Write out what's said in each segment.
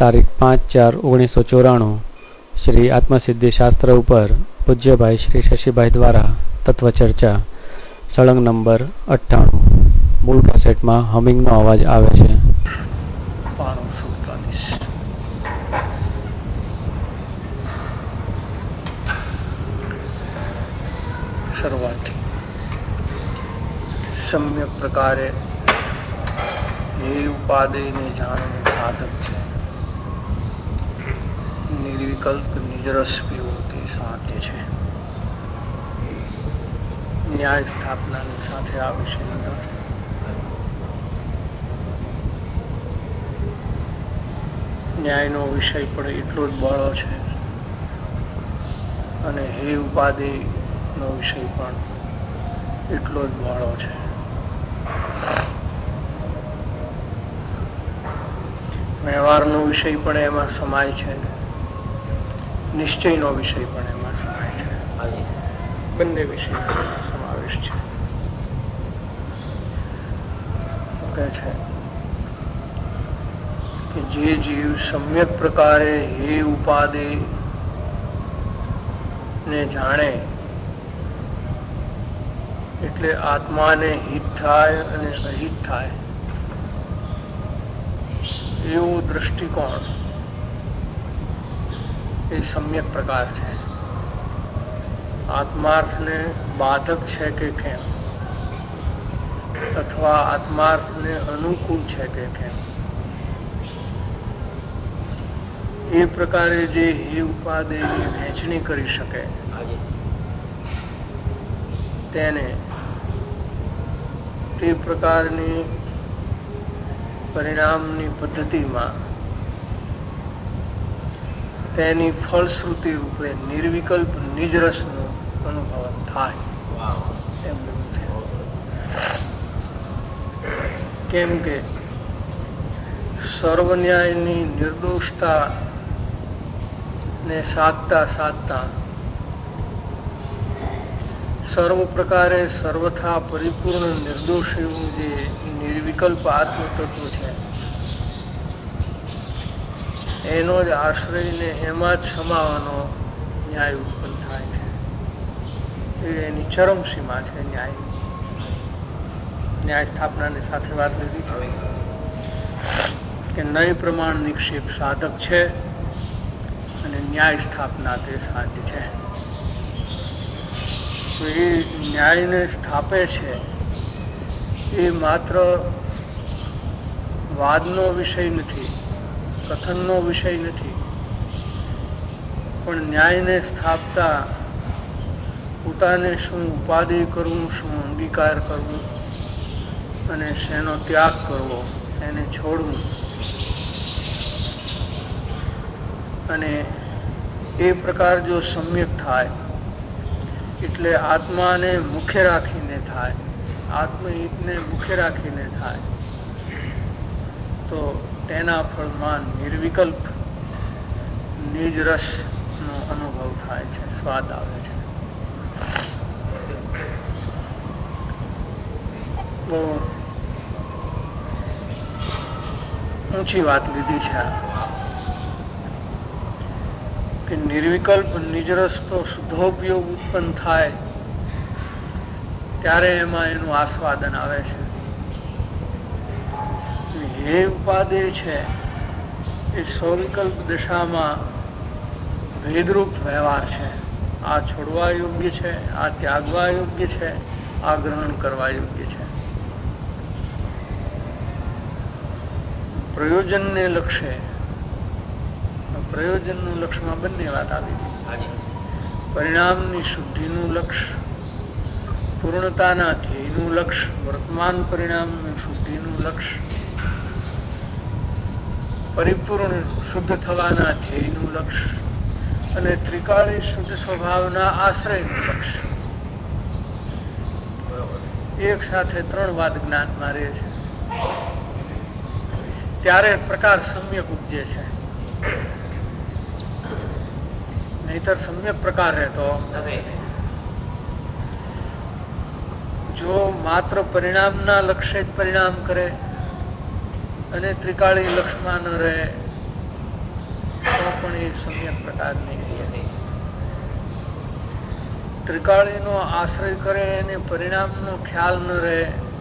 તારીખ 5/4/1994 શ્રી આત્મસિદ્ધિ શાસ્ત્ર ઉપર પૂજ્યભાઈ શ્રી શશીભાઈ દ્વારા તત્વચર્ચા સળંગ નંબર 98 મૂળ કેસેટમાં હમિંગનો અવાજ આવે છે. શરૂઆત સમ્યક પ્રકારે એ ઉપાદેયને જાણવું સાધક છે. નિર્વિકલ્પ નિજરસ પીવો તે સાધ્ય છે. ન્યાય સ્થાપનાની સાથે આ વિષય નથી. ન્યાયનો વિષય પણ એટલો જ બળો છે અને હે ઉપાદેયનો વિષય પણ એટલો જ બળો છે. વ્યવહારનો વિષય પણ એમાં સમાય છે, નિશ્ચયનો વિષય પણ એમાં સમાય છે. બંને વિષય સમાવેશ છે. કહે છે કે જે જીવ સમ્યક પ્રકારે હે ઉપાદેય ને જાણે એટલે આત્માને હિત થાય અને અહિત થાય એવો દ્રષ્ટિકોણ એ સમ્યક પ્રકાર છે. આત્માર્થને બાધક છે કે કેમ, અથવા આત્માર્થને અનુકૂળ છે કે કેમ, એ પ્રકારે જે હે ઉપાદેયની વહેંચણી કરી શકે તેને તે પ્રકારની પરિણામની પદ્ધતિમાં તેની ફળશ્રુતિ રૂપે નિર્વિકલ્પ નિજરસનો અનુભવ થાય એમ છે. કેમ કે સર્વન્યાયની નિર્દોષતા ને સાધતા સાધતા સર્વ પ્રકારે સર્વથા પરિપૂર્ણ નિર્દોષ એવું જે નિર્વિકલ્પ આત્મતત્વ છે એનો જ આશ્રયને એમાં જ સમાવાનો ન્યાય ઉત્પન્ન થાય છે. એની ચરમસીમા છે ન્યાય સ્થાપનાની સાથે વાત લીધી છે કે નય પ્રમાણ નિક્ષેપ સાધક છે અને ન્યાય સ્થાપના તે સાધ્ય છે. તો એ ન્યાયને સ્થાપે છે એ માત્ર વાદનો વિષય નથી, કથનનો વિષય નથી, પણ ન્યાયને સ્થાપતા પોતાને શું ઉપાદેય કરવું, શું અંગીકાર કરવું અને શેનો ત્યાગ કરવો, એને છોડવું, અને એ પ્રકાર જો સમ્યક થાય એટલે આત્માને મુખ્ય રાખીને થાય, આત્મહિતને મુખ્ય રાખીને થાય તો તેના ફળમાં નિર્વિકલ્પ નિજરસનો અનુભવ થાય છે, સ્વાદ આવે છે. બહુ ઊંચી વાત લીધી છે કે નિર્વિકલ્પ નિજરસ તો શુદ્ધોપયોગ ઉત્પન્ન થાય ત્યારે એમાં એનું આસ્વાદન આવે છે. હે ઉપાદેય છે એ સ્વવિકલ્પ દશામાં ભેદરૂપ વ્યવહાર છે. આ છોડવા યોગ્ય છે, આ ત્યાગવા યોગ્ય છે, આ ગ્રહણ કરવા યોગ્ય છે. પ્રયોજનને લક્ષ્ય, પ્રયોજનનું લક્ષ્યમાં બંને વાત આવી હતી. પરિણામની શુદ્ધિનું લક્ષ્ય, પૂર્ણતાના ધ્યેયનું લક્ષ્ય, વર્તમાન પરિણામની શુદ્ધિનું લક્ષ્ય, પરિપૂર્ણ શુદ્ધ થવાના ધ્યેયનું લક્ષ્ય અને ત્રિકાળી શુદ્ધ સ્વભાવના આશ્રયનું લક્ષ્ય. એક સાથે ત્રણ વાત જ્ઞાનમાં રહે છે ત્યારે પ્રકાર સમ્યક ઉપજે છે. નહીતર સમ્યક પ્રકાર રહેતો જો માત્ર પરિણામના લક્ષ્ય જ પરિણામ કરે અને ત્રિકાળી લક્ષ્યમાં ન રહે એ સમ્યક પ્રકારની ક્રિયા. ત્રિકાળીનો આશ્રય કરે અને પરિણામનો ખ્યાલ ન રહે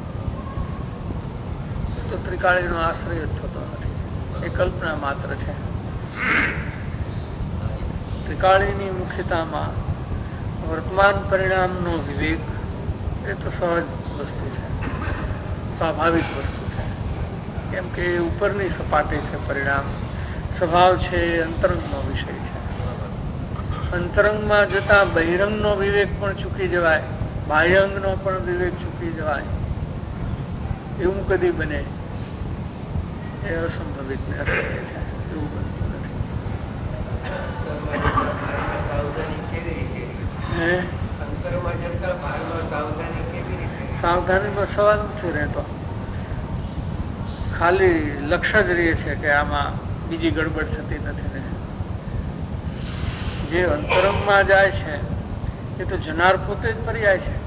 તો ત્રિકાળીનો આશ્રય જ થતો નથી, એ કલ્પના માત્ર છે. ત્રિકાળીની મુખ્યતામાં વર્તમાન પરિણામનો વિવેક એ તો સહજ વસ્તુ છે, સ્વાભાવિક વસ્તુ છે. કેમ કે એ ઉપરની સપાટી છે. પરિણામ સ્વભાવ છે એ અંતરંગનો વિષય છે. અંતરંગમાં જતા બહિરંગનો વિવેક પણ ચૂકી જવાય, બાહ્યંગનો પણ વિવેક ચૂકી જવાય, એવું કદી બને એ અસંભવિત ને અશક્ય છે. એવું બનતું નથી. સાવધાનીનો સવાલ નથી રહેતો. ખાલી લક્ષ્ય જ રહે છે કે આમાં બીજી ગડબડ થતી નથી ને. જે અંતરંગમાં જાય છે એ તો જનાર પોતે જ પર્યાય છે.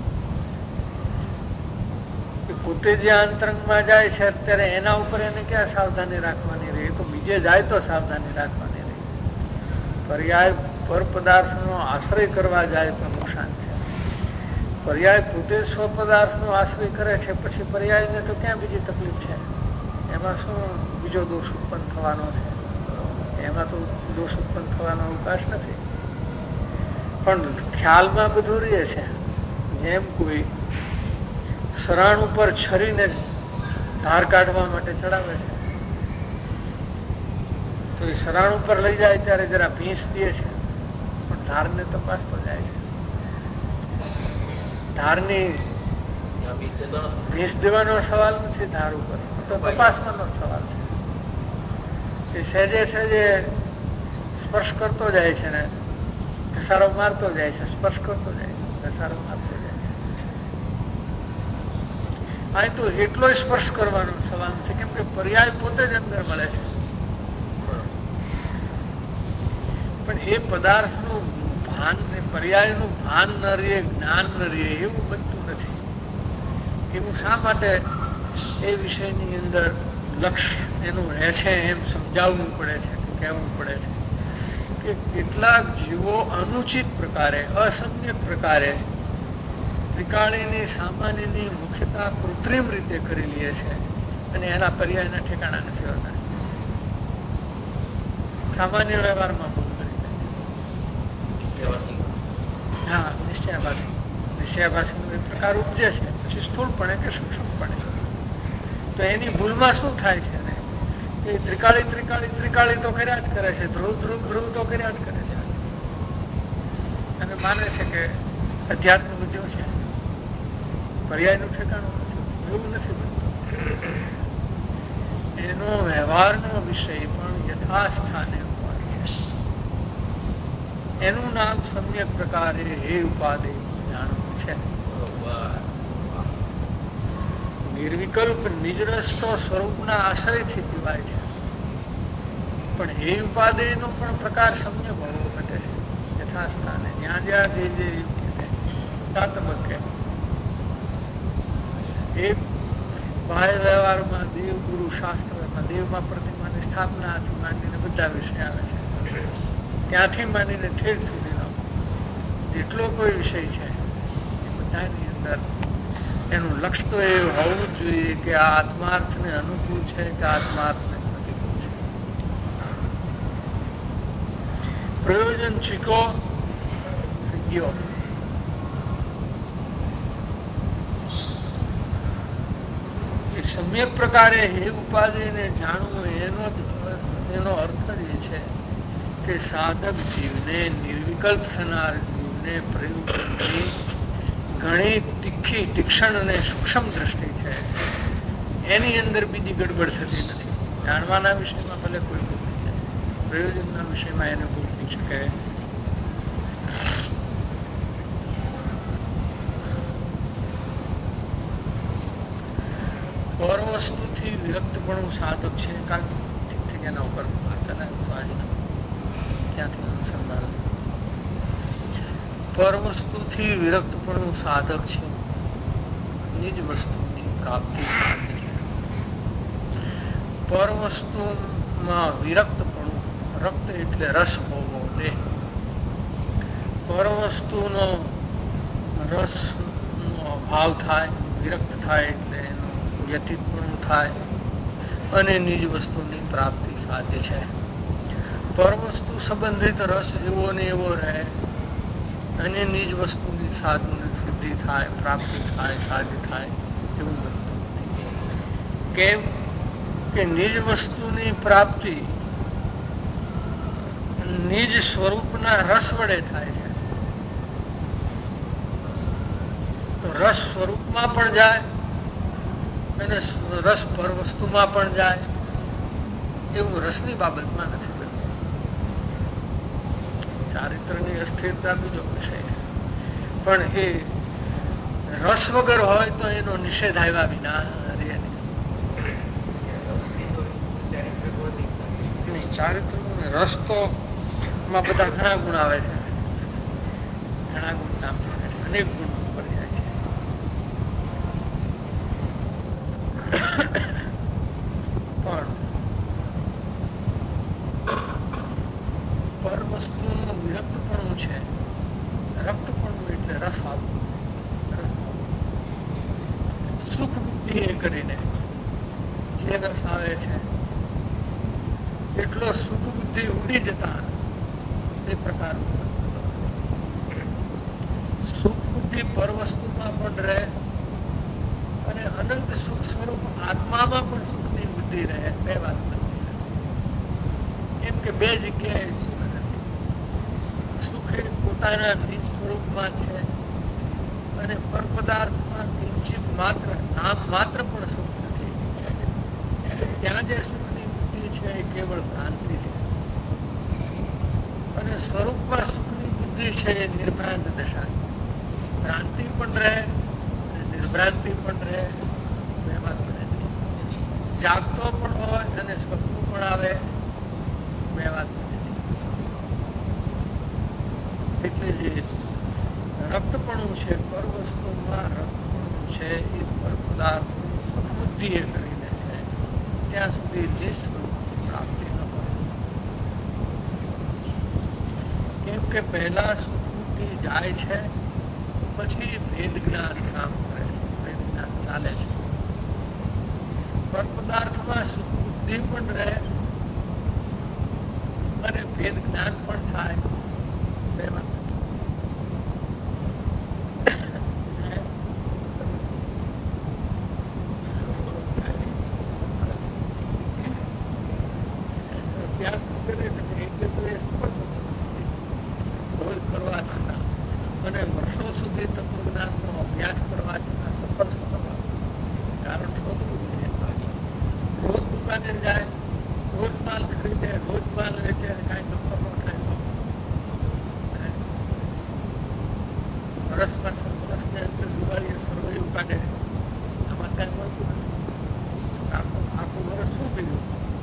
પોતે જ્યાં અંતરંગમાં જાય છે અત્યારે એના ઉપર એને ક્યાં સાવધાની રાખવાની રહી? તો બીજે જાય તો સાવધાની રાખવાની રહી. પર્યાય પર પદાર્થનો આશ્રય કરવા જાય તો નુકસાન છે. પર્યાય પોતે સ્વ પદાર્થનો આશ્રય કરે છે, પછી પર્યાયને તો ક્યાં બીજી તકલીફ છે? એમાં શું બીજો દોષ ઉત્પન્ન થવાનો છે? એમાં તો દોષ ઉત્પન્ન થવાનો અવકાશ નથી. પણ ખ્યાલમાં બધું રહે છે. જેમ કોઈ સરાણ ઉપર છરીને ધાર કાઢવા માટે ચડાવે છે, તો એ સરાણ ઉપર લઈ જાય ત્યારે જરા ભીંસ દે છે, પણ ધારને તપાસતો જાય છે. ધારની ભીંસ દેવાનો સવાલ નથી, ધાર ઉપર તો તપાસવાનો સવાલ છે. એ સહેજે સહેજે સ્પર્શ કરતો જાય છે ને ઘસારો મારતો જાય છે, સ્પર્શ કરતો જાય છે, ઘસારો મારતો જાય છે. અહીં તો એટલો સ્પર્શ કરવાનો સવાલ છે, કેમ કે પર્યાય પોતે જ અંદર મળે છે. પણ એ પદાર્થનું ભાન, પર્યાયનું ભાન ન રહે, જ્ઞાન ન રહે, એવું બનતું નથી. એવું શા માટે? એ વિષયની અંદર લક્ષ્ય એનું રહે છે એમ સમજાવવું પડે છે, કહેવું પડે છે કે કેટલાક જીવો અનુચિત પ્રકારે, અસમ્યક પ્રકારે ત્રિકાળીની સામાન્યની મુખ્યતા કૃત્રિમ રીતે કરી લે છે અને એના પર્યાયના ઠેકાણા નથી હોતા. સામાન્ય વ્યવહારમાં ભૂલ કરી દે છે. હા, નિશ્ચયાભાસી. નિશ્ચયાભાસીનો એક પ્રકાર ઉપજે છે, પછી સ્થૂળપણે કે સૂક્ષ્મપણે. તો એની ભૂલમાં શું થાય છે ને? એ ત્રિકાળી ત્રિકાળી ત્રિકાળી તો કર્યા જ કરે છે, ધ્રુવ ધ્રુવ ધ્રુવ તો કર્યા જ કરે છે, અને માને છે કે અધ્યાત્મ બુદ્ધિઓ છે, પર્યાયનું ઠેકાણું નથી. એવું નથી બનતું. એનો વ્યવહારનો વિષય પણ યથાસ્થાને હોય છે. એનું નામ સમ્યક પ્રકારે હે ઉપાધિ જાણવું છે. નિર્વિકલ્પ નિજરસ્તો સ્વરૂપના આશ્રયથી પીવાય છે, પણ હે ઉપાધિનો પણ પ્રકાર સમ્યક હોવો ઘટે છે. યથાસ્થાને જ્યાં જ્યાં જે તબક્કે એક બાહ્ય વ્યવહારમાં દેવ ગુરુ શાસ્ત્રમાં દેવમાં પ્રતિમાની સ્થાપનાથી માંડીને બધા વિષય આવે છે. ત્યાંથી માંડીને ઠેઠ સુધીનો જેટલો કોઈ વિષય છે એ બધાની અંદર એનું લક્ષ્ય તો એ હોવું જ જોઈએ કે આ આત્માર્થને અનુકૂળ છે કે આત્માર્થને પ્રતિકૂળ છે. પ્રયોજન ચીકો ગયો. એ સમ્યક પ્રકારે હે ઉપાધિને જાણવું એનો અર્થ જ એ છે કે સાધક જીવને, નિર્વિકલ્પ થનાર જીવને પ્રયોજનની ઘણી તીખી, તીક્ષ્ણ અને સૂક્ષ્મ દ્રષ્ટિ છે. એની અંદર બીજી ગડબડ થતી નથી. જાણવાના વિષયમાં ભલે કોઈ ભૂલ થઈ જાય, પ્રયોજનના વિષયમાં એને ભૂલ થઈ શકે. પર વસ્તુથી વિરક્તપણું સાધક છે. કાલ ઠીક ઠીક એના ઉપર વાત કરાય તો આજે ક્યાંથી અનુસંધાન. પર વસ્તુથી વિરક્તપણું સાધક છે, નિજ વસ્તુની પ્રાપ્તિ સાધક છે. પર વસ્તુમાં વિરક્તપણું, રક્ત એટલે રસ હોવો દે. પરવસ્તુનો રસનો અભાવ થાય, વિરક્ત થાય એટલે એનું વ્યતીતપણું થાય અને નિજ વસ્તુની પ્રાપ્તિ સાધ્ય છે. પરવસ્તુ સંબંધિત રસ એવો ને એવો રહે અને નિજ વસ્તુની સાધન સિદ્ધિ થાય, પ્રાપ્તિ થાય, સાધ્ય થાય એવું બનતું નથી. કેમ કે નિજ વસ્તુની પ્રાપ્તિ નિજ સ્વરૂપના રસ વડે થાય છે. તો રસ સ્વરૂપમાં પણ જાય અને રસ પર વસ્તુમાં પણ જાય એવું રસની બાબતમાં નથી બનતું. ચારિત્રની અસ્થિરતા બીજો વિષય છે, પણ એ રસ વગર હોય તો એનો નિષેધ આવ્યા વિના રહે નહીં. ચારિત્ર રસ તો માં બધા ઘણા ગુણ આવે છે, ઘણા ગુણ નામ આવે છે, અનેક ગુણ ઉપર જાય છે. પણ પર વસ્તુનું વિરક્તપણું છે, રક્તપણું એટલે રસ આવવું, સુખ બુદ્ધિ એ કરીને જે રસ આવે છે એટલો સુખ બુદ્ધિ ઉડી જતા એ પ્રકાર સુખ બુદ્ધિ પર વસ્તુમાં પણ રહે અને અનંત સુખ સ્વરૂપ આત્મામાં પણ સુખની બુદ્ધિ રહે. બે વાત એમ કે બે જગ્યાએ સુખ નથી. સુખ એ પોતાના નિજ સ્વરૂપમાં છે અને પર પદાર્થમાં કિંચિત માત્ર નામ માત્ર પણ સુખ નથી. ત્યાં જે સુખની બુદ્ધિ છે એ કેવળ ભ્રાંતિ છે અને સ્વરૂપમાં સુખની બુદ્ધિ છે એ નિર્ભ્રાંત દશા છે. ભ્રાંતિ પણ રહે અને નિર્ભ્રાંતિ પણ રહે, બે વાત બને નહીં. જાગતો પણ હોય અને સ્વપ્ન પણ આવે, બે વાત બને નહીં. એટલે જે રક્તપણું છે, પર વસ્તુમાં રક્તપણું છે એ પર પદાર્થ સુખ બુદ્ધિ એ કરીને છે ત્યાં સુધી નિસ્વરૂપ પ્રાપ્તિ ન હોય. કેમ કે પહેલા સુખ બુદ્ધિ જાય છે પછી ભેદ જ્ઞાન કામ કરે છે, ભેદ જ્ઞાન ચાલે છે. પર પદાર્થમાં સુખ બુદ્ધિ પણ રહે અને ભેદ જ્ઞાન પણ થાય, બે વાત. અભ્યાસ કરે છે એટલે તો એ સફળ થતો નથી. રોજ કરવા છતાં અને વર્ષો સુધી તત્વજ્ઞાનનો અભ્યાસ કરવા છતાં સફળ થતો કારણ શોધવું જોઈએ. રોજ દુકાને જાય, રોજ માલ ખરીદે, રોજ માલ વેચે અને કાંઈ નફો ન થાય તો વર્ષને અંદર દિવાળીએ સરવૈયું કાઢે, આમાં કાંઈ મળતું નથી. આખું વર્ષ શું કર્યું?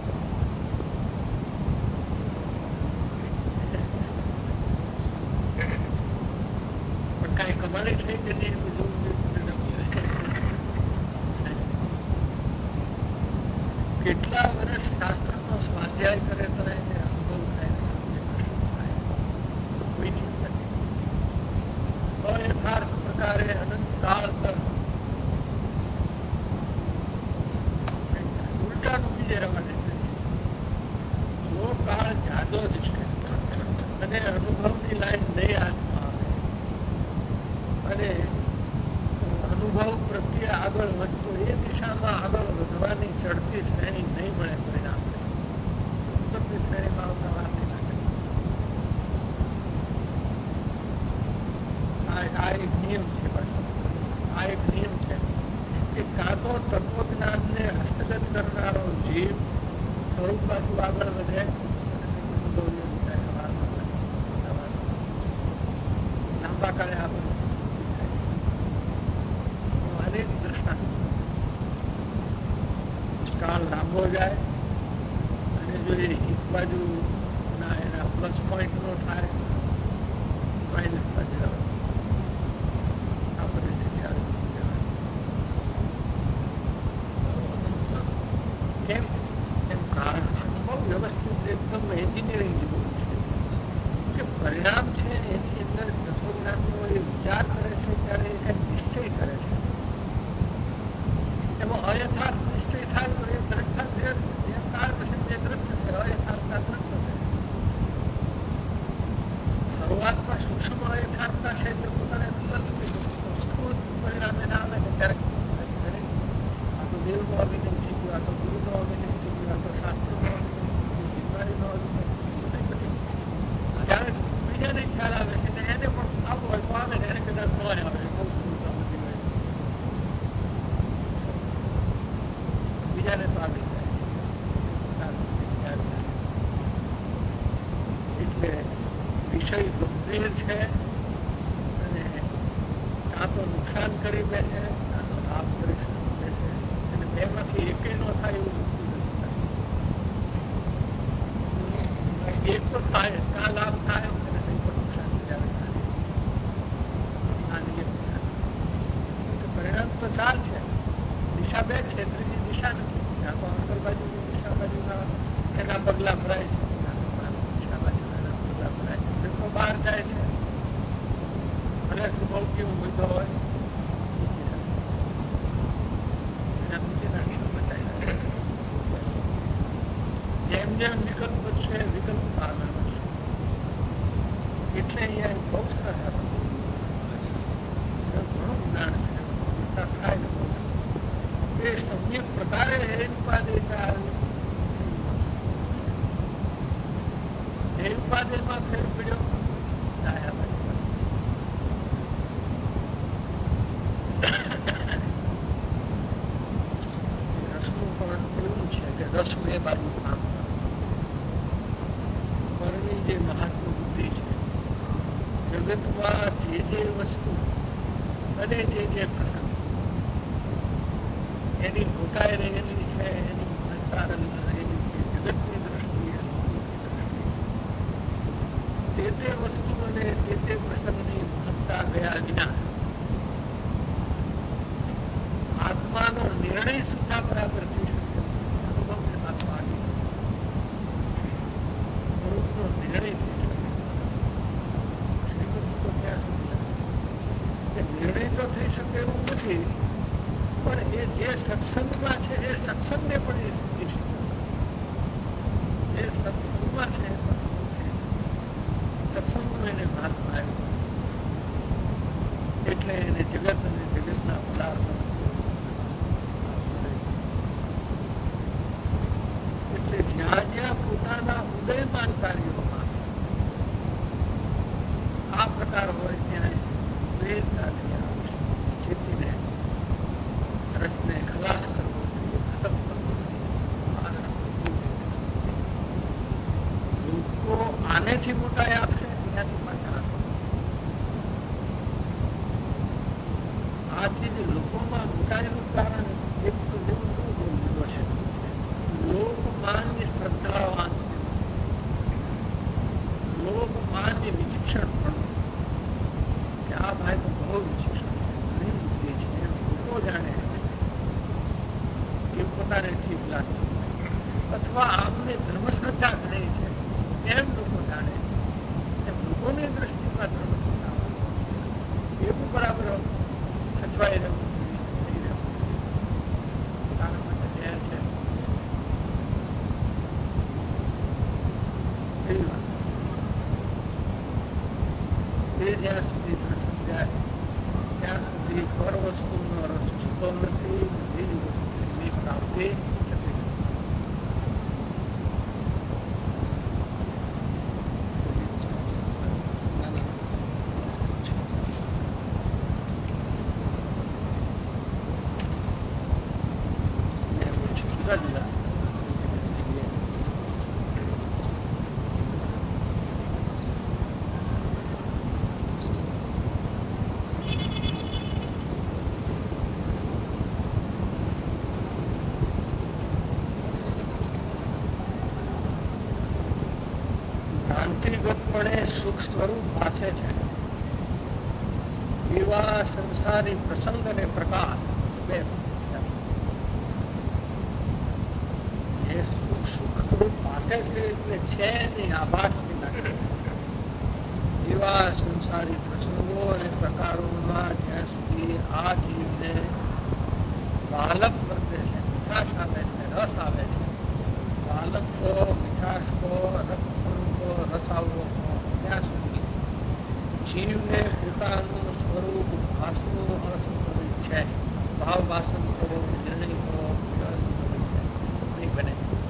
પણ કાંઈ કમાણી થઈ કે નહીં બધું કેટલા વર્ષ શાસ્ત્રનો સ્વાધ્યાય કરે તો એને અનુભવ થાય, કોઈની નથી. અયથાર્થ પ્રકારે અનંત કાળ તક ઉલટાનું બીજે રવાને થાય છે. જો કાળ જાદો જ છે અને અનુભવની લાઈન નહીં હાથમાં આવે અને અનુભવ પ્રત્યે આગળ વધતો એ દિશામાં આગળ વધવાની ચડતી શ્રેણી નહીં મળે પરિણામ ઉત્તરની શ્રેણીમાં આવતા વાર નહીં લાગે. આ એક નિયમ છે. પાછો આ એક નિયમ છે કે કાં તો તત્વજ્ઞાનને હસ્તગત કરનારો જીવ સ્વરૂપ બાજુ આગળ વધે લાંબા કાળે આ અનેક દ્રષ્ટાંત. કાળ લાંબો જાય અને જો એ એક બાજુ એના પ્લસ પોઈન્ટ નો થાય માઇનસ બાજુ આવે આ પરિસ્થિતિ આવે. કેમ એમ કારણ છે બહુ વ્યવસ્થિત રીતે એકદમ એન્જિનિયરિંગ જેવું છે કે પરિણામ છે એની અંદર તત્વજ્ઞાનીઓ એ વિચાર કરે છે ત્યારે એ કંઈક નિશ્ચય કરે છે. એમાં અયથાર્થ નિશ્ચય થાય તો એ દ્રઢતા જે કાળ છે તે દ્રઢ થશે, અયથાર્થતા દ્રઢ થશે. શરૂઆતમાં સૂક્ષ્મ અયથાર્થતા છે તે પોતાને સ્થૂળ પરિણામે ના આવે છે ત્યારે આ તો દેવનો અભિનય થઈ ગયો, આ તો ગુરુનો અભિનય થઈ ગયો, આ તો શાસ્ત્રનો અભિનય થઈ ગયો, બીમારીનો અભિનય પછી ત્યારે બીજાને ખ્યાલ આવે છે ને એને પણ આવું હોય તો આવે ને એને કદાચ ન આવે બહુ સ્થૂળતા બધી હોય બીજાને તો આવી જાય એટલે વિષય ગંભીર છે અને કાં તો નુકસાન કરી બેસે કાં તો લાભ કરી બેસે અને બેમાંથી એકે ન થાય એવું નથી. એક તો થાય કાં લાભ થાય અને નહીં પણ નુકસાન ત્યારે થાય. આ નિયમ છે. પરિણામ તો ચાર છે, દિશા બે છે, ત્રીજી દિશા નથી. ત્યાં તો અંતર બાજુની દિશા બાજુના એના પગલા ભરાય છે, દિશા બાજુના એના પગલા ભરાય છે. જેટલો બહાર જાય છે અને સ્વભાવ કેવો બધો હોય એના નીચે નાખીને બચાવી. જેમ જેમ વિકલ્પ વધશે વિકલ્પ આગળ વધશે. એટલે અહીંયા બહુ સારા ઘણું જ્ઞાન છે, વિસ્તાર થાય ને બહુ એ સમ્યક પ્રકારે ઉપાદેયતા એ ઉપાદેયમાં ફેર પડ્યો રસનું પણ એવું છે કે રસ બે બાજુ કામ કરે. પરની જે મહાત્મ બુદ્ધિ છે જગતમાં જે વસ્તુ અને જે પ્રસંગ એની ઘોટાઈ રહેલી છે, એની મહત્તા રહેલી છે, જગતની દ્રષ્ટિએ તે વસ્તુઓને તે પ્રસંગની મહત્તા ગયા વિના આત્માનો નિર્ણય સુદ્ધા બરાબર થઈ શકે. અનુભવને આત્મા સ્વરૂપનો નિર્ણય થઈ શકે. શ્રીમદ તો ત્યાં સુધી કે નિર્ણય તો થઈ શકે એવું નથી, પણ એ જે સત્સંગમાં છે એ સત્સંગને પણ એ સમજી શકે. જે સત્સંગમાં છે સત્સંગનો એને મહાત્મા આવ્યો એટલે એને જગત અને જગતના પદાર્થો એટલે જ્યાં જ્યાં પોતાના ઉદયમાન કાર્યોમાં આ પ્રકાર હોય ત્યાં વેદતાથી ખેતીને રસને ખલાસ કરવો જોઈએ, ખતમ કરવો જોઈએ. આ રસ લોકો આનેથી મોટા આપશે ત્યાંથી પાછા આ ચીજ લોકોમાં મોટાઈનું કારણ એક તો જેવું બહુ લીધો છે લોકમાન્ય શ્રદ્ધાવાન, લોકમાન્ય વિચિક્ષણ પણ કે આ ભાઈ તો બહુ વિચિક્ષણ છે, ઘણી બુદ્ધિ છે, લોકો જાણે એ પોતાને ઠીક લાગતું અથવા આમને ધર્મશ્રદ્ધા ઘણી છે એમ લોકો જાણે એમ લોકોની દ્રષ્ટિમાં ધર્મશ્રદ્ધા એવું બરાબર સચવાઈ રહેવું નહીં રહેવું પોતાના માટે ધ્યાન છે એવી વાત. એ જ્યાં સુધી ન સમજાય ત્યાં સુધી પર વસ્તુનો રસ છૂટો નથી, બીજી વસ્તુની પ્રાપ્તિ થતી નથી. જુદા જુદા ભ્રાંતિગતપણે સુખ સ્વરૂપ ભાષે છે એવા સંસારી પ્રસંગ અને પ્રકાર બે જે સુખ સ્વરૂપ પાસે છે એટલે છે નહીં, આભાસથી લાગે છે. એવા સંસારી પ્રસંગો અને પ્રકારોમાં જ્યાં સુધી આ જીવને બાલક વર્તે છે, મીઠાશ આવે છે, રસ આવે છે, બાલક કો, મીઠાશ કો, રસપણું કો, રસ આવવો કો, ત્યાં સુધી જીવને પોતાનું સ્વરૂપ ભાસવું અસંભવિત છે. ભાવ ભાષણ થવો, નિર્ણય થવો અસંભવિત છે, નહીં બને.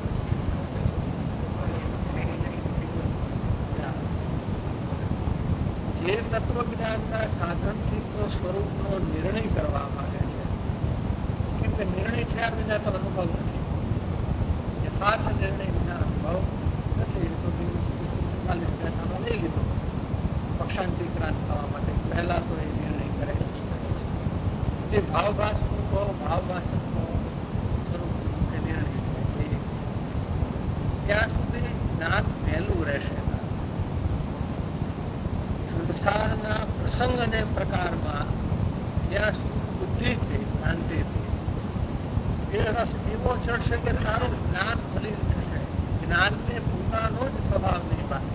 જે તત્વજ્ઞાનના સાધનથી તો સ્વરૂપનો નિર્ણય કરવા માંગે છે, કેમ કે નિર્ણય થયા વિના તો અનુભવ નથી. યથાર્થ નિર્ણય વિના અનુભવ નથી. તો 44 દાડામાં લઈ લીધો પક્ષાંતિક્રાંત થવા માટે, પહેલા તો એ નિર્ણય કરે. જે ભાવભાષણ કહો, ભાવભાષણ કહો, સ્વરૂપ નિર્ણય થાય, ત્યાં સુધી જ્ઞાન પહેલું રહેશે. સંસારના પ્રસંગ અને પ્રકારમાં જ્યાં સુધી બુદ્ધિથી, ભ્રાંતિથી એ રસ એવો ચડશે કે તારું જ્ઞાન ફલિત થશે. જ્ઞાનને પોતાનો જ સ્વભાવ નહીં પાસે,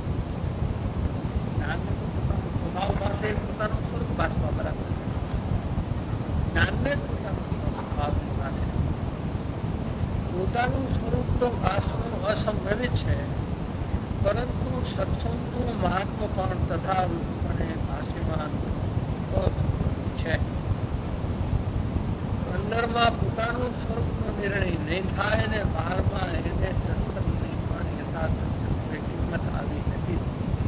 જ્ઞાનને તો પોતાનો સ્વભાવ પાસે, પોતાનો સ્વરૂપ ભાષવા બરાબર. જ્ઞાનને જ પોતાનો સ્વભાવ નહીં પાસે. પોતાનું સ્વરૂપ તો ભાષવું અસંભવિત છે, પરંતુ સત્સંગનું મહાત્મ પણ તથા રૂપપણે ભાષ્યમાન છે. અંદરમાં પોતાનું સ્વરૂપનો નિર્ણય નહીં થાય અને બહારમાં એને સત્સંગની પણ યથાર્થ કિંમત આવી નથી.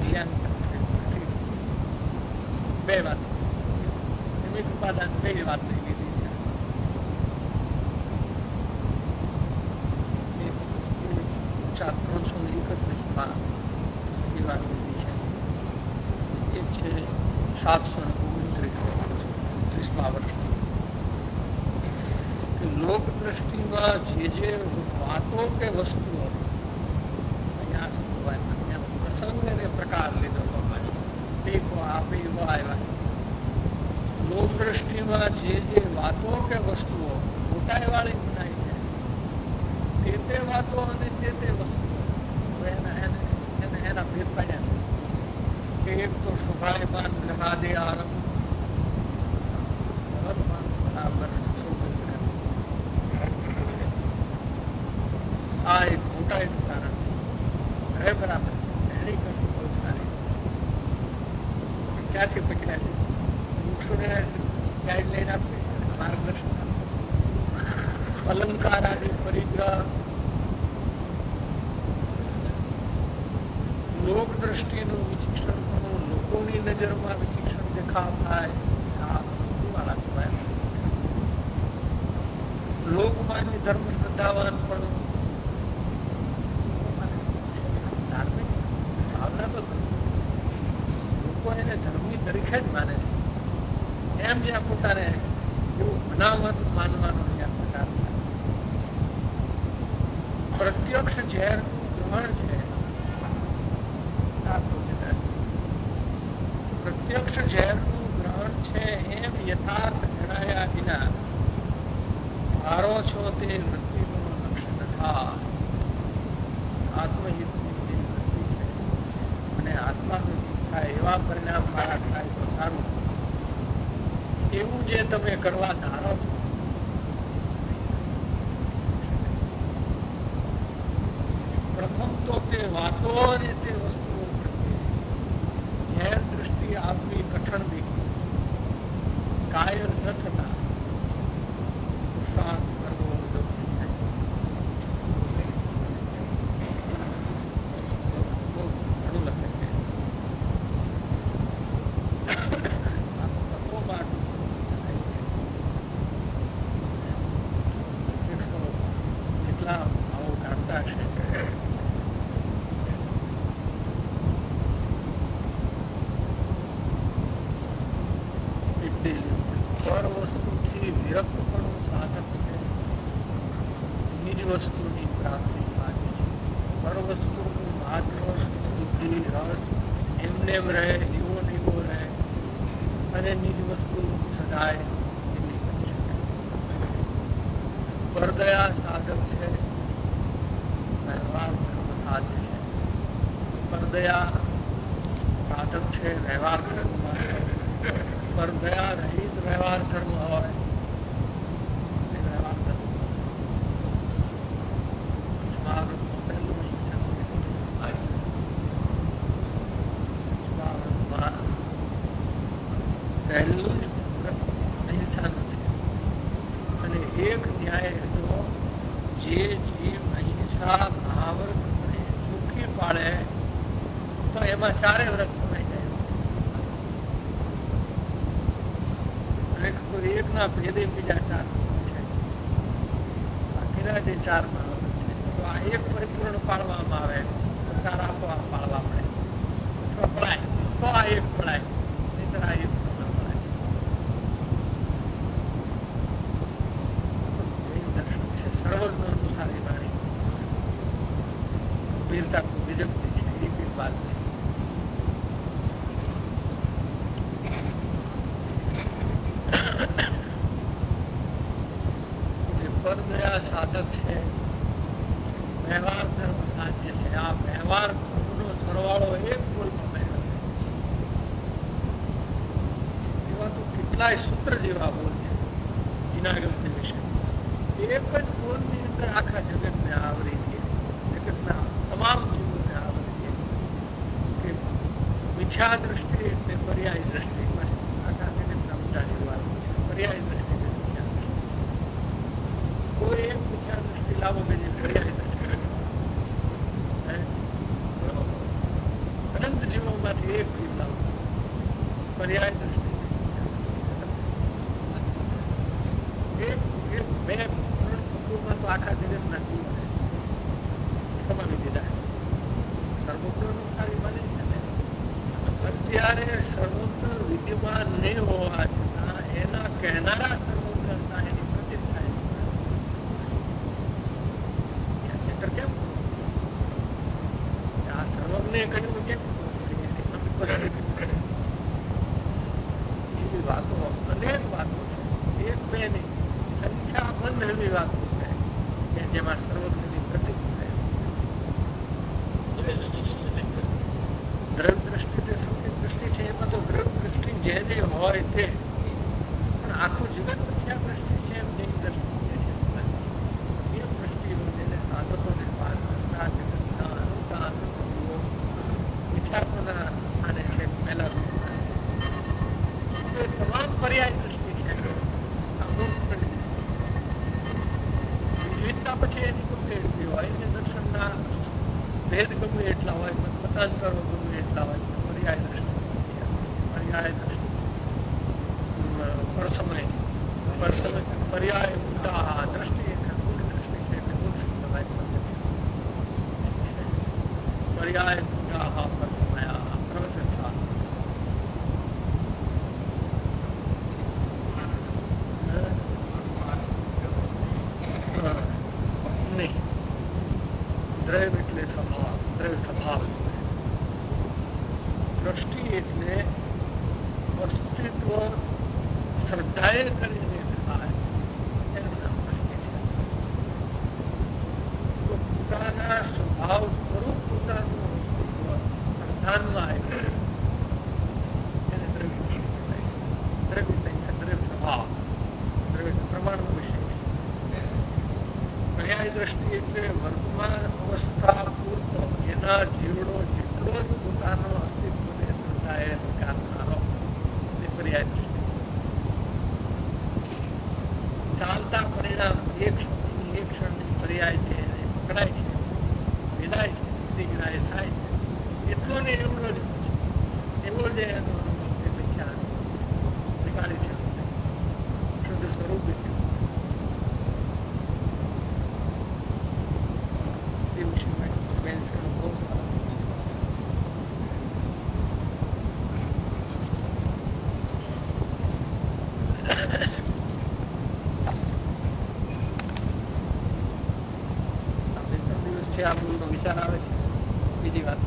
બે વાત નિમિત્ત ઉપાદાન, બે વાત લઈ લીધી છે. ચાર 331માં એ વાત લીધી છે. એક છે 729 વર્ષ. લોક દ્રષ્ટિમાં જે વાતો કે વસ્તુઓ, અહીંયા પ્રસંગ અને પ્રકાર લીધો તો આપે એવો આવ્યા. લોક દ્રષ્ટિમાં જે વાતો કે વસ્તુઓ મોટાઈ વાળી મનાય છે, તે વાતો અને તે વસ્તુઓ એના ભેદ પાડ્યા. એક તો શોભાયમાન ગ્રહાદે આરંભ બરાબર. આ એક મોટાઈનું કારણ છે. હવે બરાબર એની કરતી બહુ સારી ક્યાંથી પકડ્યા છે, વૃક્ષોને ગાઈડલાઈન આપી છે, માર્ગદર્શન આપે છે. અલંકાર આદિ પરિગ્રહ, લોક દ્રષ્ટિનું વિચિક્ષણ કરવું, લોકોની નજરમાં વિચિક્ષણ દેખાવ થાય, લોકમાન્ય ધર્મ શ્રદ્ધાવાન પણ ધાર્મિક ભાવના તો લોકો એને ધર્મની તરીકે જ માને છે. એમ જ્યાં પોતાને એવું બનાવવાનું માનવાનો જ્યાં પ્રકાર થાય. પ્રત્યક્ષ ઝેરનું ગ્રહણ છે, પ્રત્યક્ષ ઝેરનું ગ્રહણ છે એમ યથાર્થ જણાયા વિના ધારો છો તે વૃત્તિનું લક્ષ્ય તથા આત્મહિતની જે વૃત્તિ છે અને આત્માનું હિત થાય એવા પરિણામ મારા થાય તો સારું, એવું જે તમે કરવા ધારો છો પ્રથમ તો તે વાતો અને તે વસ્તુઓ પ્રત્યે ઝેર દૃષ્ટિ આપવી કઠણ દેખી, કાયર ન થતા શાંત કરવો યોગ્ય થાય. ઘણું લખે છે. કેટલા આવો જાણતા છે. પર વસ્તુથી વિરક્તપણું સાધક છે, નિજ વસ્તુની પ્રાપ્તિ માગે છે. પર વસ્તુનું મહાત્મ, બુદ્ધિ, રસ એમને રહે, એવો ને એવો રહે અને નિજ વસ્તુ સદાય એની બની શકે. પરદયા સાધક છે વ્યવહાર ધર્મ સાધ્ય છે. પરદયા સાધક છે વ્યવહાર ધર્મ માટે. પરદયા રહિત વ્યવહાર ધર્મ હોય એ વ્યવહાર ધર્મ. પહેલું પહેલું જ અહિંસાનું છે. અને એક ન્યાય હતો, જે જીવ અહિંસા મહાવ્રત ચૂકી પાડે તો એમાં ચારે વ્રત સમાઈ જાય. અને એકના ભેદે બીજા ચાર છે, બાકીના જે ચાર મહાવ્રત છે તો આ એક પરિપૂર્ણ પાડવામાં આવે તો ચાર આપોઆપ પાડવા પડે, અથવા પડાય તો આ એક પડાય, નહીતર આ એક સર્વજ્ઞ અનુસારી વાણી વીરતા વિજપની છે. એ બી વાત પરદયા સાધક છે, વ્યવહાર ધર્મ સાધ્ય છે. આ વ્યવહાર ધર્મનો સરવાળો એક બોલમાં બન્યો છે. એવા તો કેટલાય સૂત્ર જેવા બોલ છે જુનાગઢ વિશે. એક જ બોલની અંદર આખા જગતને આવરી દે, જગતના તમામ જીવોને આવરી દે કે મિથ્યા દ્રષ્ટિ એટલે પર્યાય દ્રષ્ટિ. બસ આખા જગતના બધા જીવો પર્યાય દ્રષ્ટિ. કોઈ એક મિથ્યા દ્રષ્ટિ લાવો કે જે પર્યાય દ્રષ્ટિ. અનંત જીવોમાંથી એક જીવ લાવો પર્યાય દ્રષ્ટિ. બે તો આખા જગતના જીવોને સમાવી દીધા. સર્વજ્ઞ અનુસારી બને છે ને. અત્યારે સર્વજ્ઞ વિદ્યમાન નહીં હોવા છતાં એના કહેનારા સર્વજ્ઞ હતા, એની પ્રતીત થાય. કેમ આ સર્વજ્ઞે કહ્યું કેમ ઉપસ્થિત એવી વાતો અનેક વાતો છે. એક બે નહીં, સંખ્યાબંધ એવી વાતો છે કે જેમાં સર્વજ્ઞની પ્રતીક થાય. દ્રવ દ્રષ્ટિ તે સૌની દ્રષ્ટિ છે. એમાં તો દ્રવ દ્રષ્ટિ જે જે હોય તે, પણ આખું જગત મિથ્યા દ્રષ્ટિ છે એમ જેની દ્રષ્ટિ છે એ દ્રષ્ટિઓ જેને સાધકોને પાર કરતા જગતના અનંતા અનંત જીવો મિથ્યાત્વના સ્થાને છે પહેલા એ તમામ પર્યાય દ્રષ્ટિ છે. વિવિધતા પછી એની ગમે એટલી હોય છે, દર્શનના ભેદ ગમે એટલા હોય, મતાંતરો ગમે એટલા હોય, પર્યાય દ્રષ્ટિ પરસમય પર્યાય ઊંડા દ્રષ્ટિ એટલે મૂળ દ્રષ્ટિ છે એટલે મૂળ શબ્દ પર્યાય ઊંડા પરસમયા પ્રવચન ચાલુ. દ્રવ એટલે સ્વભાવ, દ્રવ સ્વભાવ. દ્રષ્ટિ એટલે અસ્તિત્વ શ્રદ્ધાએ કરીને થાય એનું નામ દ્રષ્ટિ છે. પોતાના સ્વભાવ સ્વરૂપ પોતાનું અસ્તિત્વ શ્રદ્ધાનમાં આવે એને દ્રવ્ય કહેવાય છે. દ્રવ્ય એટલે દ્રવ્ય સ્વભાવ, દ્રવ્ય પ્રમાણનો વિષય. પર્યાય દ્રષ્ટિ એટલે વર્તમાન અવસ્થા પૂરતો એના જીવડો જેટલો જ પોતાનો અસ્તિત્વને શ્રદ્ધાએ સ્વીકારનારો એ પર્યાય દ્રષ્ટિ. ચાલતા પરિણામ એક સમયની એક ક્ષણની પર્યાય છે એને પકડાય છે, વિદાય છે, દિગ્રાય થાય છે, એટલો ને એવડો જ છે. એવો જે એનો અનુભવ એ મિથ્યા નીકાળી છે, શુદ્ધ સ્વરૂપ છે. વિચાર આવે છે. બીજી વાત,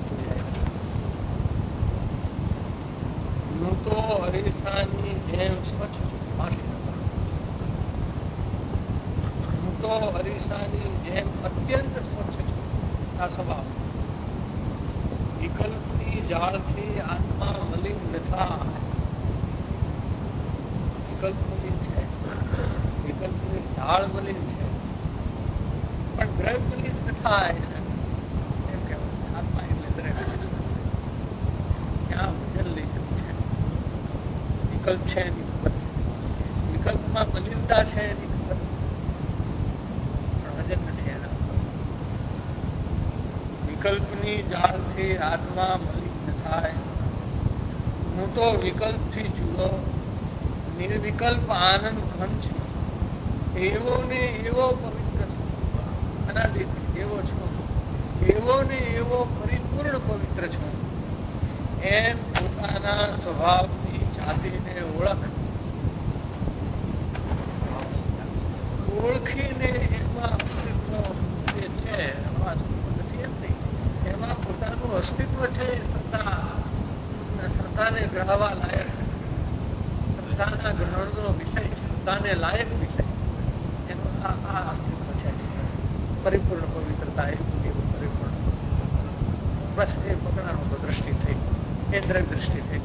હું તો અરીસાની જેમ સ્વચ્છ છું. હું તો અરીસાની જેમ અત્યંત સ્વચ્છ છું. આ સ્વભાવ. વિકલ્પની જાળથી આત્મા મલિન ન થાય. વિકલ્પ મલિન છે, વિકલ્પની ઢાળ મલિન છે, પણ દ્રવ્ય મલિન ન થાય એમ કહેવાય. આત્મા એટલે દ્રવ્ય ત્યાં વજન લઈ જવું છે. વિકલ્પ છે એની ખબર છે, વિકલ્પમાં મલિનતા છે એની ખબર છે, પણ વજન નથી એના. વિકલ્પની જાળથી આત્મા મલિન ન થાય. હું તો વિકલ્પથી જુદો નિર્વિકલ્પ આનંદ ઘન છું. એવો ને એવો પવિત્ર છું, અનાદિથી એવો છું, એવો ને એવો પરિપૂર્ણ પવિત્ર છું. એમ પોતાના સ્વભાવની જાતિને ઓળખીને એમાં અસ્તિત્વ જે છે, નથી એમ નહીં, એમાં પોતાનું અસ્તિત્વ છે. શ્રદ્ધાને ગ્રહવા લાયક, શ્રદ્ધાના ગ્રહણનો વિષય, શ્રદ્ધાને લાયક વિષય, એનું આ અસ્તિત્વ છે. પરિપૂર્ણ પવિત્રતા, એવું પરિપૂર્ણ. બસ એ પકડાનો તો દ્રષ્ટિ થઈ, એ દ્રવ્ય દ્રષ્ટિ થઈ.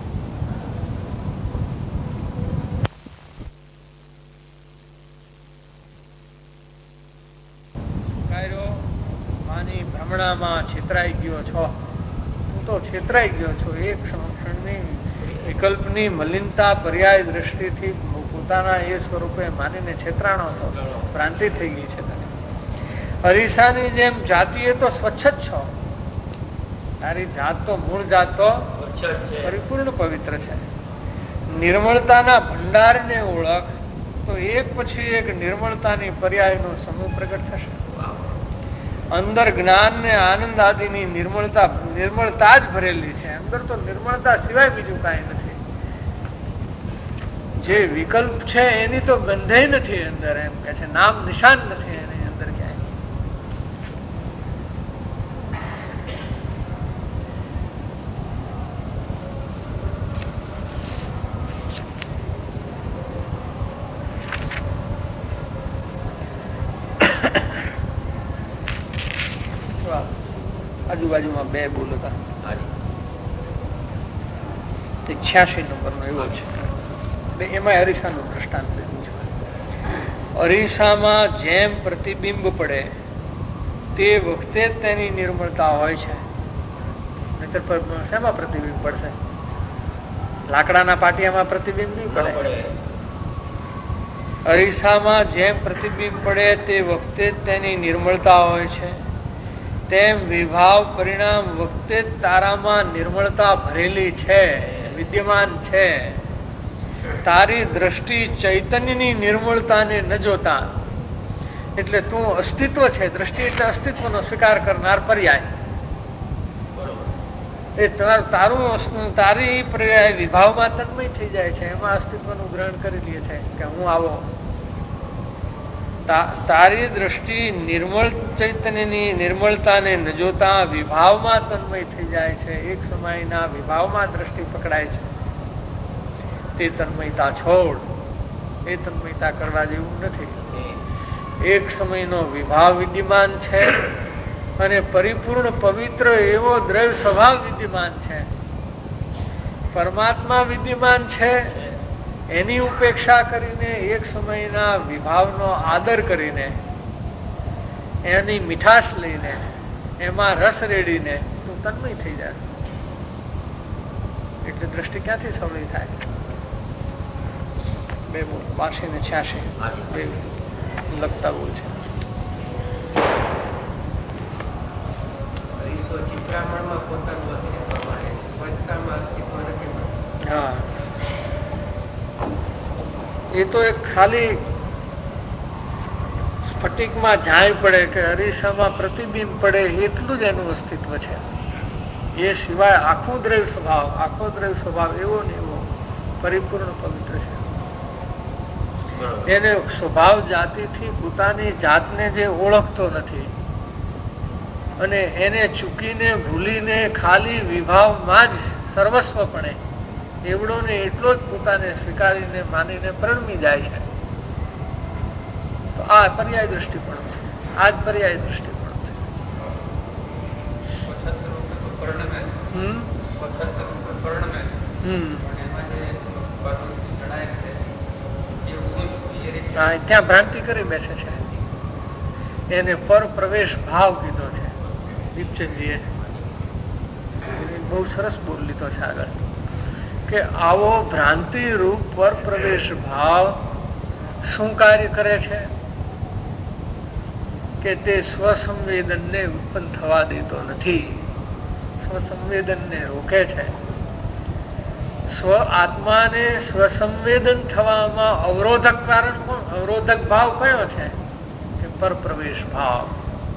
ભ્રમણામાં છેતરાઈ ગયો છો. હું તો છેતરાઈ ગયો છું. એક ક્ષણની વિકલ્પની મલિનતા પર્યાય દ્રષ્ટિથી પોતાના એ સ્વરૂપે માનીને છેતરાણો છો. ભ્રાંતિ થઈ ગઈ છે તને. અરીસાની જેમ જાતિ એ તો સ્વચ્છ જ છો. તારી જાત તો મૂળ જાત તો પરિપૂર્ણ પવિત્ર છે. નિર્મળતાના ભંડારને ઓળખ તો એક પછી એક નિર્મળતાની પર્યાયનો સમૂહ પ્રગટ થશે. અંદર જ્ઞાન ને આનંદ આદિની નિર્મળતા જ ભરેલી છે. અંદર તો નિર્મળતા સિવાય બીજું કાંઈ નથી. જે વિકલ્પ છે એની તો ગંધે નથી અંદર, એમ કે છે. નામ નિશાન નથી એની અંદર ક્યાંય. આજુબાજુમાં બે બોલ હતા. 86 નંબરનો એવો છે. એમાં અરીસાનું દ્રષ્ટાંત લીધું છે. અરીસામાં જેમ પ્રતિબિંબ પડે તે વખતે જ તેની નિર્મળતા હોય છે. નહીતર શેમાં પ્રતિબિંબ પડશે? લાકડાના પાટિયામાં પ્રતિબિંબ નહીં પડે. અરીસામાં જેમ પ્રતિબિંબ પડે તે વખતે જ તેની નિર્મળતા હોય છે. તેમ વિભાવ પરિણામ વખતે તારામાં નિર્મળતા ભરેલી છે, વિદ્યમાન છે. તારી દ્રષ્ટિ ચૈતન્યની નિર્મળતાને ન જોતા, એટલે તું અસ્તિત્વ છે. દ્રષ્ટિ એટલે અસ્તિત્વનો સ્વીકાર કરનાર પર્યાય. એ તારી પર્યાય વિભાવમાં તન્મય થઈ જાય છે. એમાં અસ્તિત્વનું ગ્રહણ કરી લે છે કે હું આવો. તારી દ્રષ્ટિ નિર્મળ ચૈતન્યની નિર્મળતાને ન જોતા વિભાવમાં તન્મય થઈ જાય છે. એક સમયના વિભાવમાં દ્રષ્ટિ પકડાય છે. તે તન્મયતા છોડ. એ તન્મયતા કરવા જેવું નથી. એક સમયનો વિભાવ વિદ્યમાન છે અને પરિપૂર્ણ પવિત્ર એવો દ્રવ્ય સ્વભાવ વિદ્યમાન છે. પરમાત્મા વિદ્યમાન છે. એની ઉપેક્ષા કરીને એક સમયના વિભાવનો આદર કરીને એની મીઠાશ લઈને એમાં રસ રેડીને તું તન્મય થઈ જાય. એટલે દ્રષ્ટિ ક્યાંથી સવળી થાય? 82 ને 86 લખતા બોલ છે. હા, એ તો એક ખાલી સ્ફટિકમાં જાય પડે કે અરીસામાં પ્રતિબિંબ પડે એટલું જ એનું અસ્તિત્વ છે. એ સિવાય આખો દ્રવ્ય સ્વભાવ એવો ને એવો પરિપૂર્ણ પવિત્ર છે. એને સ્વભાવ જાતિથી પોતાની જાતને જે ઓળખતો નથી અને એને ચૂકીને ભૂલીને ખાલી વિભાવમાં જ સર્વસ્વપણે એવડો ને એટલો જ પોતાને સ્વીકારીને માનીને પરણમી જાય છે. તો આ પર્યાય દ્રષ્ટિપણું છે. આ જ પર્યાય દ્રષ્ટિપણું છે. ત્યાં ભ્રાંતિ કરી બેસે છે, એને પર પ્રવેશ ભાવ કીધો છે દીપચંદજીએ. બહુ સરસ બોલ લીધો છે આગળ કે આવો ભ્રાંતિ રૂપ પર પ્રવેશ ભાવ શું કાર્ય કરે છે કે તે સ્વસંવેદનને ઉત્પન્ન થવા દેતો નથી, સ્વસંવેદનને રોકે છે. સ્વ આત્માને સ્વસંવેદન થવામાં અવરોધક કારણ કોણ? અવરોધક ભાવ કયો છે કે પર પ્રવેશ ભાવ.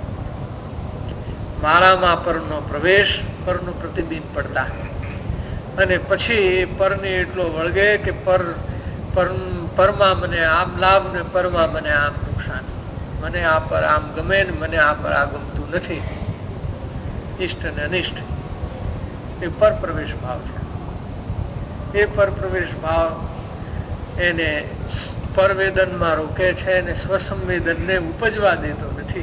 મારામાં પરનો પ્રવેશ, પરનું પ્રતિબિંબ પડતા, અને પછી પરને એટલો વળગે કે પરમાં મને આમ લાભ ને પરમાં મને આમ નુકસાન, મને આ પર આમ ગમે ને મને આ પર આ ગમતું નથી, ઇષ્ટ અને અનિષ્ટ. એ પર પ્રવેશ ભાવ છે. એ પર પ્રવેશ ભાવ એને પરવેદનમાં રોકે છે અને સ્વસંવેદનને ઉપજવા દેતો નથી.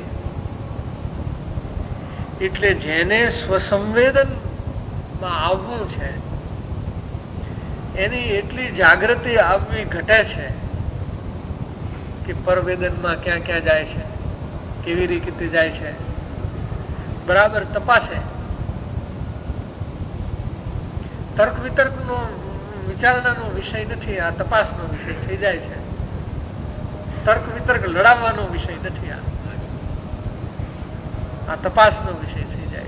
એટલે જેને સ્વસંવેદનમાં આવવું છે એની એટલી જાગૃતિ આવવી ઘટે છે કે પરવેદનમાં ક્યાં ક્યાં જાય છે, કેવી રીતે જાય છે, બરાબર તપાસે. તર્ક વિતર્કનો વિચારણાનો વિષય નથી, આ તપાસનો વિષય થઈ જાય છે. તર્ક વિતર્ક લડાવવાનો વિષય નથી, આ તપાસનો વિષય થઈ જાય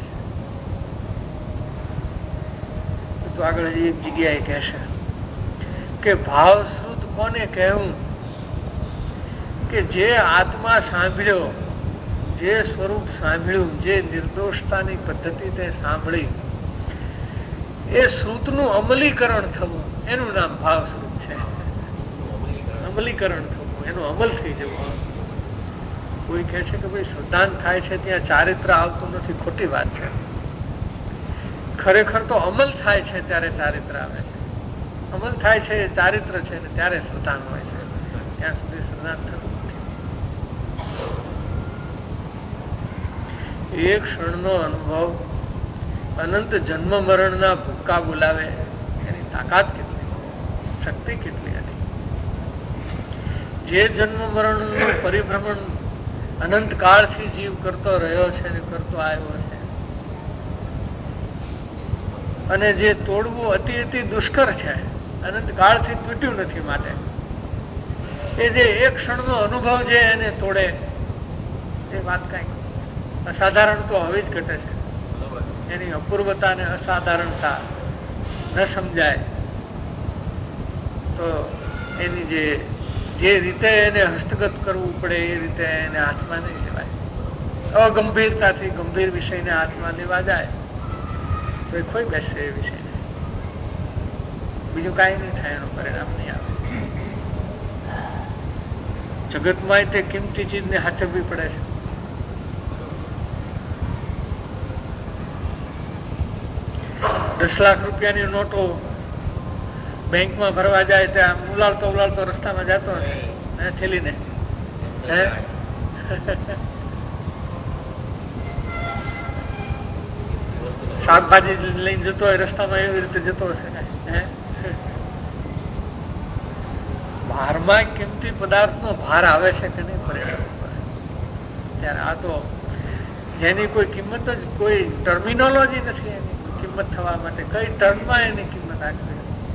છે. તો આગળ એક જગ્યાએ કહેશે કે ભાવ શ્રુત કોને કહેવું? કે જે આત્મા સાંભળ્યો, જે સ્વરૂપ સાંભળ્યું, જે નિર્દોષતાની પદ્ધતિ તે સાંભળી, એ શ્રુતનું અમલીકરણ થવું, એનું નામ ભાવ શ્રુત છે. અમલીકરણ થવું, એનો અમલ થઈ જવો. કોઈ કહે છે કે ભાઈ શ્રદ્ધાંત થાય છે ત્યાં ચારિત્ર આવતું નથી, ખોટી વાત છે. ખરેખર તો અમલ થાય છે ત્યારે ચારિત્ર આવે છે. અમલ થાય છે એ ચારિત્ર છે ને ત્યારે શ્રદ્ધાંત હોય છે, ત્યાં સુધી શ્રદ્ધાંત થતું નથી. એક ક્ષણનો અનુભવ અનંત જન્મ મરણના ભૂક્કા બોલાવે, એની તાકાત કેટલી, શક્તિ કેટલી હતી. જે જન્મ મરણનું પરિભ્રમણ અનંત કાળથી જીવ કરતો રહ્યો છે ને કરતો આવ્યો છે, અને જે તોડવું અતિ અતિ દુષ્કર છે, અનંત કાળથી તૂટ્યું નથી, માટે એ જે એક ક્ષણનો અનુભવ છે એને તોડે, એ વાત કઈ અસાધારણ તો હવે જ ઘટે છે. એની અપૂર્વતા ને અસાધારણતા ન સમજાય તો એની જે રીતે એને હસ્તગત કરવું પડે એ રીતે એને હાથમાં નહીં લેવાય. અગંભીરતાથી ગંભીર વિષયને હાથમાં લેવા જાય તો એ ખોઈ બેસશે એ વિષયને, બીજું કાંઈ નહીં થાય, એનું પરિણામ નહીં આવે. જગતમાં તે કિંમતી ચીજને હાચવવી પડે છે. ₹10 લાખ રૂપિયાની નોટો બેંકમાં ભરવા જાય ત્યાં ઉલાળતો રસ્તામાં જતો હશે થેલીને, શાકભાજી લઈને જતો હોય રસ્તામાં, એવી રીતે જતો હશે. ભારમાં કિંમતી પદાર્થનો ભાર આવે છે કે નહીં પરિણામ ઉપર, ત્યારે આ તો જેની કોઈ કિંમત જ, કોઈ ટર્મિનોલોજી નથી એની કિંમત થવા માટે, કઈ ટર્મમાં એની કિંમત આપવી,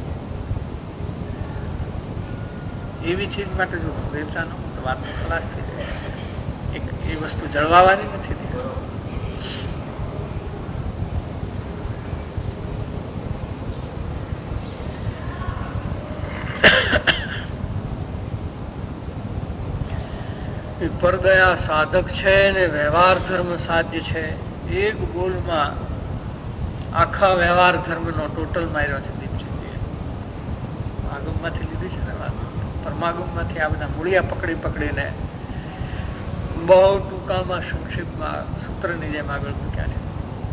એવી ચીજ માટે જો ગંભીરતા ન તો વાત ખલાસ થઈ જાય. એ વસ્તુ જળવાવાની નથી. પરદયા સાધક છે ને વ્યવહાર ધર્મ સાધ્ય છે. એક બોલમાં આખા વ્યવહાર ધર્મનો ટોટલ માર્યો છે દીપચંદીએ. આગમમાંથી લીધી છે ને વાત, પરમાગમમાંથી આ બધા મૂળિયા પકડીને બહુ ટૂંકામાં સંક્ષિપ્તમાં સૂત્રની જેમ આગળ મૂક્યા છે.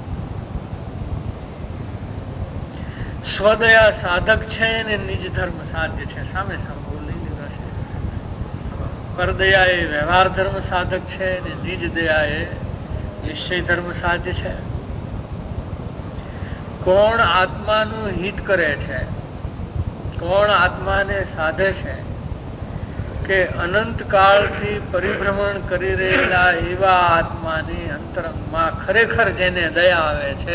સ્વદયા સાધક છે ને નિજ ધર્મ સાધ્ય છે. સામે સામે બોલી લીધો છે. પરદયા એ વ્યવહાર ધર્મ સાધક છે ને નિજ દયા એ નિશ્ચય ધર્મ સાધ્ય છે. કોણ આત્માનું હિત કરે છે, કોણ આત્માને સાધે છે કે અનંત કાળથી પરિભ્રમણ કરી રહેલા એવા આત્માની અંતરંગમાં ખરેખર જેને દયા આવે છે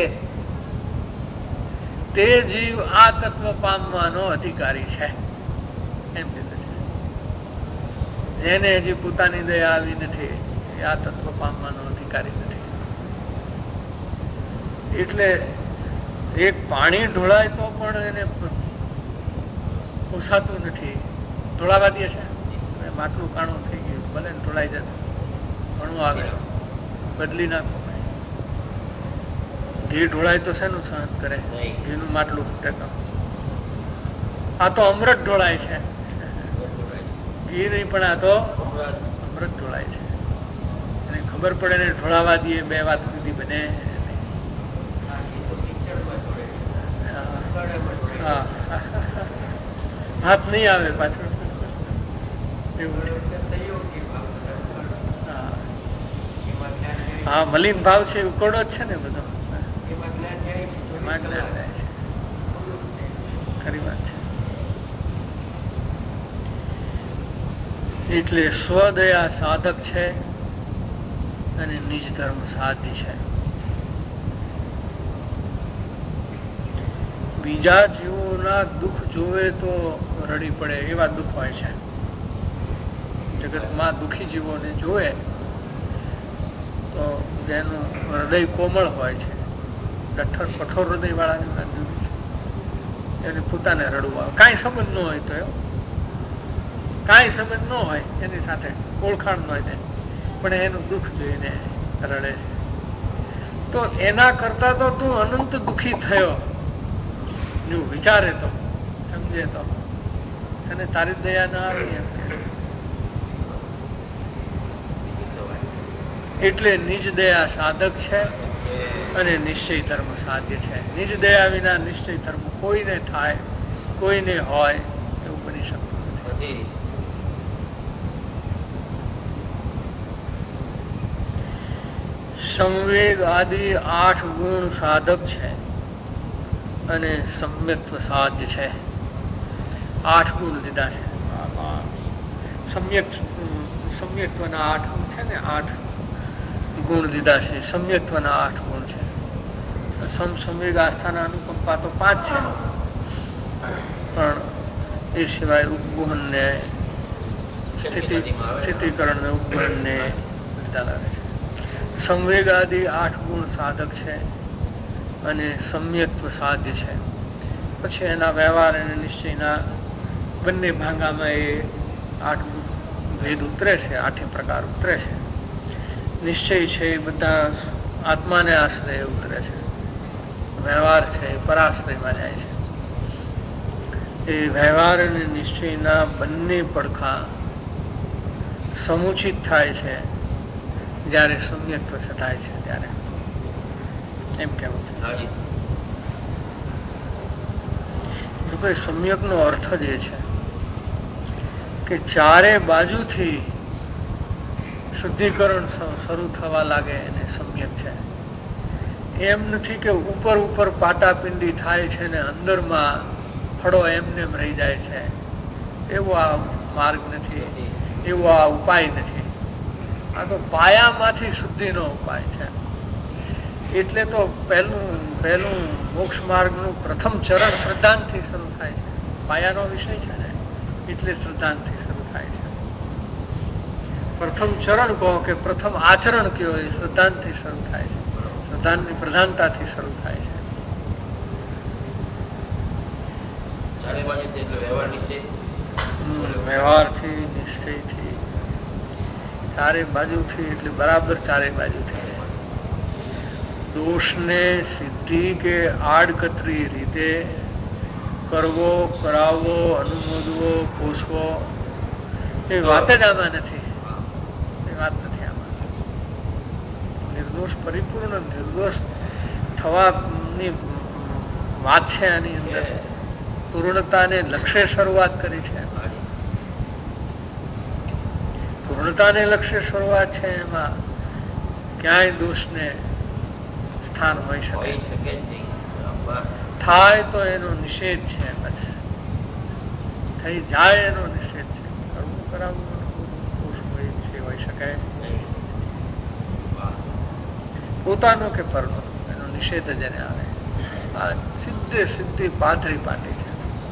તે જીવ આ તત્વ પામવાનો અધિકારી છે એમ કીધું છે. જેને હજી પોતાની દયા આવી નથી એ આ તત્વ પામવાનો અધિકારી નથી. એટલે એક પાણી ઢોળાય તો પણ એને પોસાતું નથી, ઢોળાવા દે છે. માટલું કાણું થઈ ગયું, ભલે ઢોળાઈ જતું, ઘણું આવે બદલી નાખો. ઘી ઢોળાય તો શેનું સહન કરે? ઘીનું માટલું ફૂટે તો. આ તો અમૃત ઢોળાય છે, ઘી નહીં પણ આ તો અમૃત ઢોળાય છે. એને ખબર પડે ને ઢોળાવા દઈએ, બે વાત સુધી બને. હાથ નહીં આવે પાછળ એવું છે. હા, મલિન ભાવ છે, ઉકળો જ છે ને બધો. ખરી વાત છે. એટલે સ્વદયા સાધક છે અને નિજ ધર્મ સાધી છે. બીજા જીવોના દુઃખ જોવે તો રડી પડે એવા દુઃખ હોય છે. જગતમાં દુઃખી જીવોને જોવે તો જેનું હૃદય કોમળ હોય છે, કઠોર હૃદય વાળાની વાત જુદી છે. એને પોતાને રડવું આવે. કાંઈ સંબંધ ન હોય તો કાંઈ સંબંધ ન હોય એની સાથે, ઓળખાણ ન હોય પણ એનું દુઃખ જોઈને રડે છે. તો એના કરતા તો તું અનંત દુઃખી થયો વિચારે તો, સમજે તો, અને તારી દયા ના આવી એમ કે છે. એટલે નિજ દયા સાધક છે અને નિશ્ચય ધર્મ સાધ્ય છે. નિજ દયા વિના નિશ્ચય ધર્મ કોઈને થાય, કોઈને હોય એવું બની શકતું નથી. સંવેગ આદિ 8 ગુણ સાધક છે અને સમ્યક્ત્વ સાધ્ય છે. 8 ગુણ દીધા છે. સમ્યક્ત્વના 8 ગુણ છે ને, 8 ગુણ દીધા છે. સમ્યક્ત્વના 8 ગુણ છે. સંવેગ આસ્થાના અનુકંપા તો 5 છે, પણ એ સિવાય ઉપગુહન ને સ્થિતિકરણ ને ઉપગુહન ને લીધા લાગે છે. સંવેગ આદિ 8 ગુણ સાધક છે અને સમ્યક્ત્વ સાધ્ય છે. પછી એના વ્યવહાર અને નિશ્ચયના બંને ભાંગામાં એ 8 ભેદ ઉતરે છે, 8 પ્રકાર ઉતરે છે. નિશ્ચય છે એ બધા આત્માને આશ્રય ઉતરે છે. વ્યવહાર છે એ પરાશ્રયમાં જાય છે. એ વ્યવહાર અને નિશ્ચયના બંને પડખા સમુચિત થાય છે જ્યારે સમ્યક્ત્વ થાય છે, ત્યારે એમ કેવું છે. સમ્યક નો અર્થ જ એ છે કે ચારે બાજુથી શુદ્ધિકરણ શરૂ થવા લાગે એને સમ્યક છે. એમ નથી કે ઉપર પાટાપિંડી થાય છે ને અંદરમાં ફળો એમને રહી જાય છે. એવો આ માર્ગ નથી, એવો આ ઉપાય નથી. આ તો પાયામાંથી શુદ્ધિનો ઉપાય છે. એટલે તો પહેલું મોક્ષ માર્ગનું પ્રથમ ચરણ શ્રદ્ધાંતથી શરૂ થાય છે. પાયાનો વિષય છે ને, એટલે શ્રદ્ધાંતથી શરૂ થાય છે. પ્રથમ ચરણ કહો કે પ્રથમ આચરણ કયો, એ શ્રદ્ધાંતથી શરૂ થાય છે. શ્રદ્ધાંતની પ્રધાનતાથી શરૂ થાય છે. વ્યવહારથી, નિશ્ચયથી, ચારે બાજુથી, એટલે બરાબર ચારે બાજુથી દોષને સિદ્ધિ કે આડકતરી રીતે કરવો, કરાવવો, અનુમોદવો, પોષવો, એ વાત જ આમાં નથી. એ વાત નથી આમાં. નિર્દોષ, પરિપૂર્ણ નિર્દોષ થવાની વાત છે આની અંદર. પૂર્ણતાને લક્ષ્ય શરૂઆત કરી છે. પૂર્ણતાને લક્ષ્ય શરૂઆત છે. એમાં ક્યાંય દોષને સ્થાન હોઈ શકે. થાય તો એનો નિષેધ છે, બસ થઈ જાય એનો નિષેધ છે. કરવું કરાવવું હોઈ શકે, પોતાનો કે પરનો એનો નિષેધ જ એને આવે. આ સીધી પાથરી પાટી છે.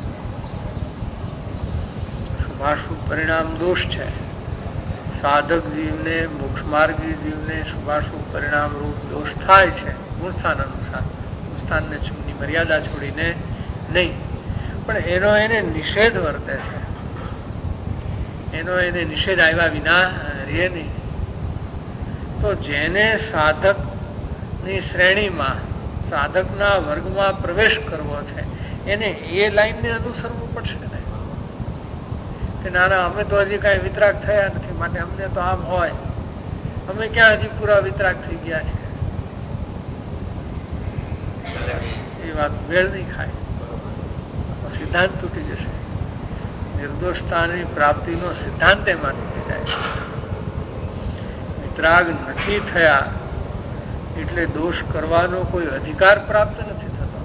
શુભાશુભ પરિણામ દોષ છે. સાધક જીવને, મોક્ષ માર્ગી જીવને શુભાશુભ પરિણામ રૂપ દોષ થાય છે, ગુણસ્થાન અનુસાર. ગુણસ્થાનને ની મર્યાદા છોડીને નહીં, પણ એનો એને નિષેધ વર્તે છે. એનો એને નિષેધ આવ્યા વિના રહે નહીં. તો જેને સાધકની શ્રેણીમાં, સાધકના વર્ગમાં પ્રવેશ કરવો છે, એને એ લાઈનને અનુસરવું પડશે ને. કે ના ના, અમે તો હજી કઈ વિતરાગ થયા નથી, માટે અમને તો આમ હોય. અમે ક્યાં હજી પૂરા વિતરાગ થઈ ગયા છે? એ વાત મેળ નહીં ખાય, સિદ્ધાંત તૂટી જશે. નિર્દોષતાની પ્રાપ્તિનો સિદ્ધાંત એમાં તૂટી જાય. વિતરાગ નથી થયા એટલે દોષ કરવાનો કોઈ અધિકાર પ્રાપ્ત નથી થતો.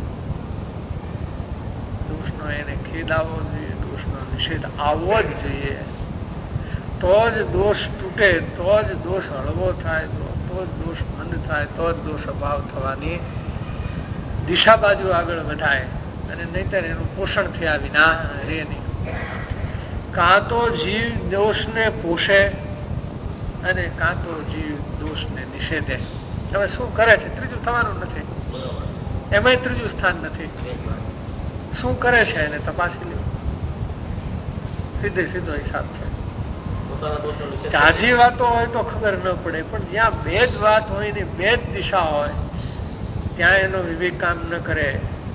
દોષનો એને ખેદ આવવો જોઈએ, દોષનો નિષેધ આવવો જ જોઈએ. તો જ દોષ તૂટે, તો જ દોષ હળવો થાય, તો જ દોષ બંધ થાય, તો જ દોષ અભાવ થવાની દિશા બાજુ આગળ વધાય. અને નહીતર એનું પોષણ થયા વિના રે નહીં. કાં તો જીવ દોષને પોષે અને કાં તો જીવ દોષને નિષેધે. હવે શું કરે છે? ત્રીજું થવાનું નથી, એમાંય ત્રીજું સ્થાન નથી. શું કરે છે એને તપાસી લે, સીધો હિસાબ છે. ઝાઝી વાતો હોય તો ખબર ન પડે, પણ જ્યાં બે જ વાત હોય ને બે જ દિશા હોય, ત્યાં એનો વિવેક કામ ન કરે,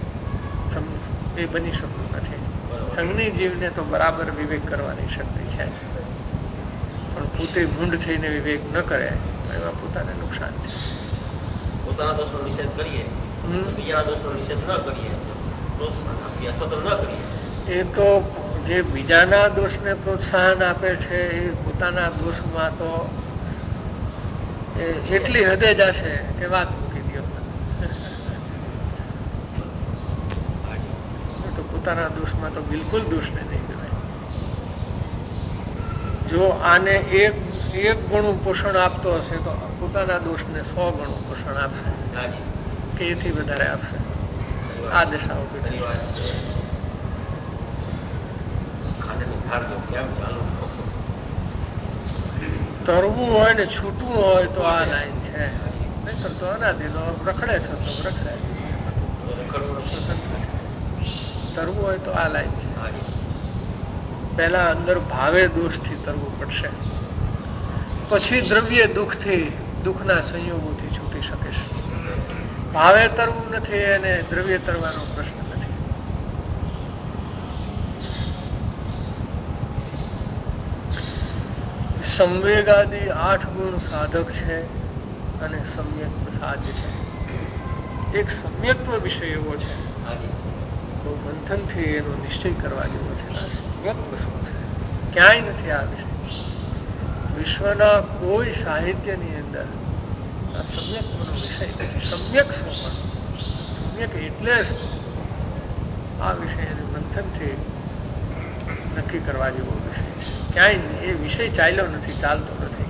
એ બની શકતું નથી. સંઘની જીવને તો બરાબર વિવેક કરવાની શક્તિ છે, પણ પોતે મૂંઢ થઈને વિવેક ન કરે એમાં પોતાને નુકસાન છે. પોતાના દોષનો નિષેધ કરીએ, બીજાના દોષનો નિષેધ ન કરીએ, પ્રોત્સાહન આપીએ અથવા તો ન કરીએ, એ તો જે બીજાના દોષને પ્રોત્સાહન આપે છે એ પોતાના દોષમાં તો એટલી હદે જશે કે વાત મૂકી દો. તો પોતાના દોષમાં તો બિલકુલ દોષને નહીં ગમે. જો આને એક ગણું પોષણ આપતો હશે તો પોતાના દોષને 100 ગણું પોષણ આપશે કે એથી વધારે આપશે. આ દશાઓ તરવું હોય ને છૂટવું હોય તો આ લાઈન છે, નહીતર તો અનાદિ રખડે છે તો રખડે. તરવું હોય તો આ લાઈન છે. પહેલા અંદર ભાવે દોષથી તરવું પડશે, પછી દ્રવ્ય દુઃખથી, દુઃખના સંયોગોથી છૂટી શકે છે. ભાવે તરવું નથી અને દ્રવ્ય તરવાનો પ્રશ્ન નથી. સંવેગાદી 8 ગુણ સાધક છે અને સમ્યક સાધ્ય છે. એક સમ્યક્ત્વ વિષય એવો છે, બહુ મંથનથી એનો નિશ્ચય કરવા જેવો છે. સમ્યક્ત્વ શું છે? ક્યાંય નથી આ વિષય. વિશ્વના કોઈ સાહિત્યની અંદર આ સમ્યક્ત્વનો વિષય નથી. સમ્યક શું પણ, સમ્યક એટલે શું? આ વિષય મંથનથી નક્કી કરવા જેવો વિષય છે. ક્યાંય એ વિષય ચાલ્યો નથી, ચાલતો નથી.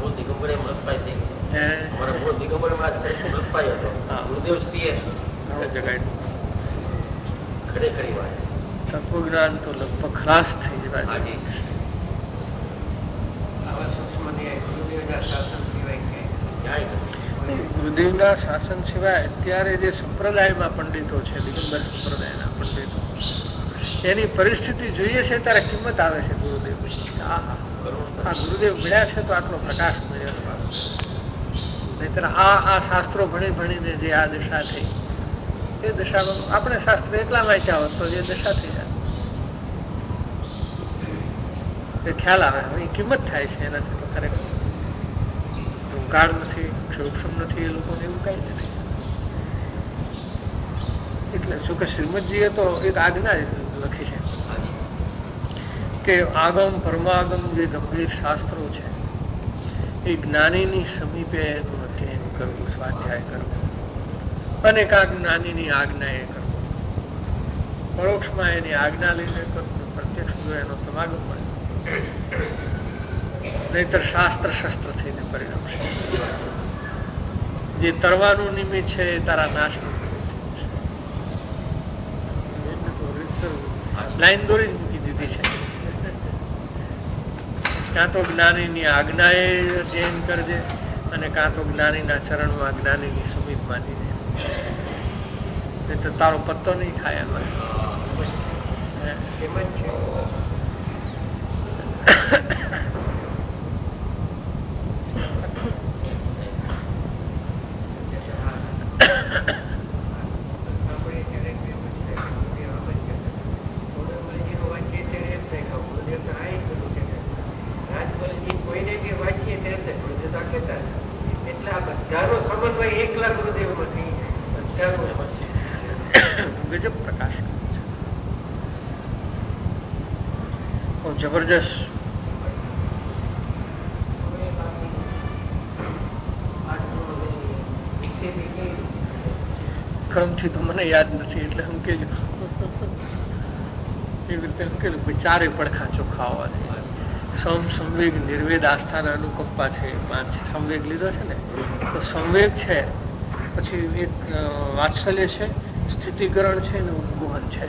તત્વજ્ઞાન તો લગભગ ખલાસ થઈ જવા. ગુરુદેવના શાસન સિવાય અત્યારે જે સંપ્રદાયમાં પંડિતો છે, દિગંબર સંપ્રદાયના પંડિતો, એની પરિસ્થિતિ જોઈએ છે ત્યારે કિંમત આવે છે ગુરુદેવ. આ ગુરુદેવ મળ્યા છે તો આટલો પ્રકાશ મળ્યો છે. નહીતર આ શાસ્ત્રો ભણીને જે આ દશા થઈ, એ દશામાં આપણે શાસ્ત્ર એકલા વાંચ્યા હોત તો એ દશા થઈ જાય. એ ખ્યાલ આવે, એ કિંમત થાય છે એનાથી. તો ખરેખર કાળ નથી, ક્ષોક્ષમ નથી, એ લોકોને એવું કઈ નથી. એટલે શું કે શ્રીમદજીએ તો એક આજ્ઞા લખી છે કે આગમ પરમાગમ જે ગંભીર શાસ્ત્રો છે એ જ્ઞાનીની સમીપે એનું અધ્યયન કરવું, સ્વાધ્યાય કરવું. અને કાંક જ્ઞાનીની આજ્ઞા એ કરવો. પરોક્ષમાં એની આજ્ઞા લઈને કરવું, પ્રત્યક્ષ જો એનો સમાગમ મળે, નહીતર શાસ્ત્ર શસ્ત્ર થઈને પરિણમશે. જે તરવાનું નિમિત્ત છે એ તારા નાશનું લાઈન દોરી મૂકી દીધી છે. ક્યાં તો જ્ઞાનીની આજ્ઞાએ જૈન કરજે અને કાં તો જ્ઞાનીના ચરણમાં જ્ઞાનીની સુમિત માની દે, નહીં તો તારો પત્તો નહીં ખાય એમાં. ગજબ પ્રકાશ જબરજસ્ત. ક્રમથી તો મને યાદ નથી એટલે હું કેજો એવી રીતે હું કેલું ચારે પડખા ચોખ્ખા હોવા. સમ, સંવેગ, નિર્વેદ, આસ્થાના અનુકંપા છે. 5 સંવેગ લીધો છે ને, તો સંવેગ છે, પછી એક વાત્સલ્ય છે, સ્થિતિકરણ છે ને ઉપગુહન છે.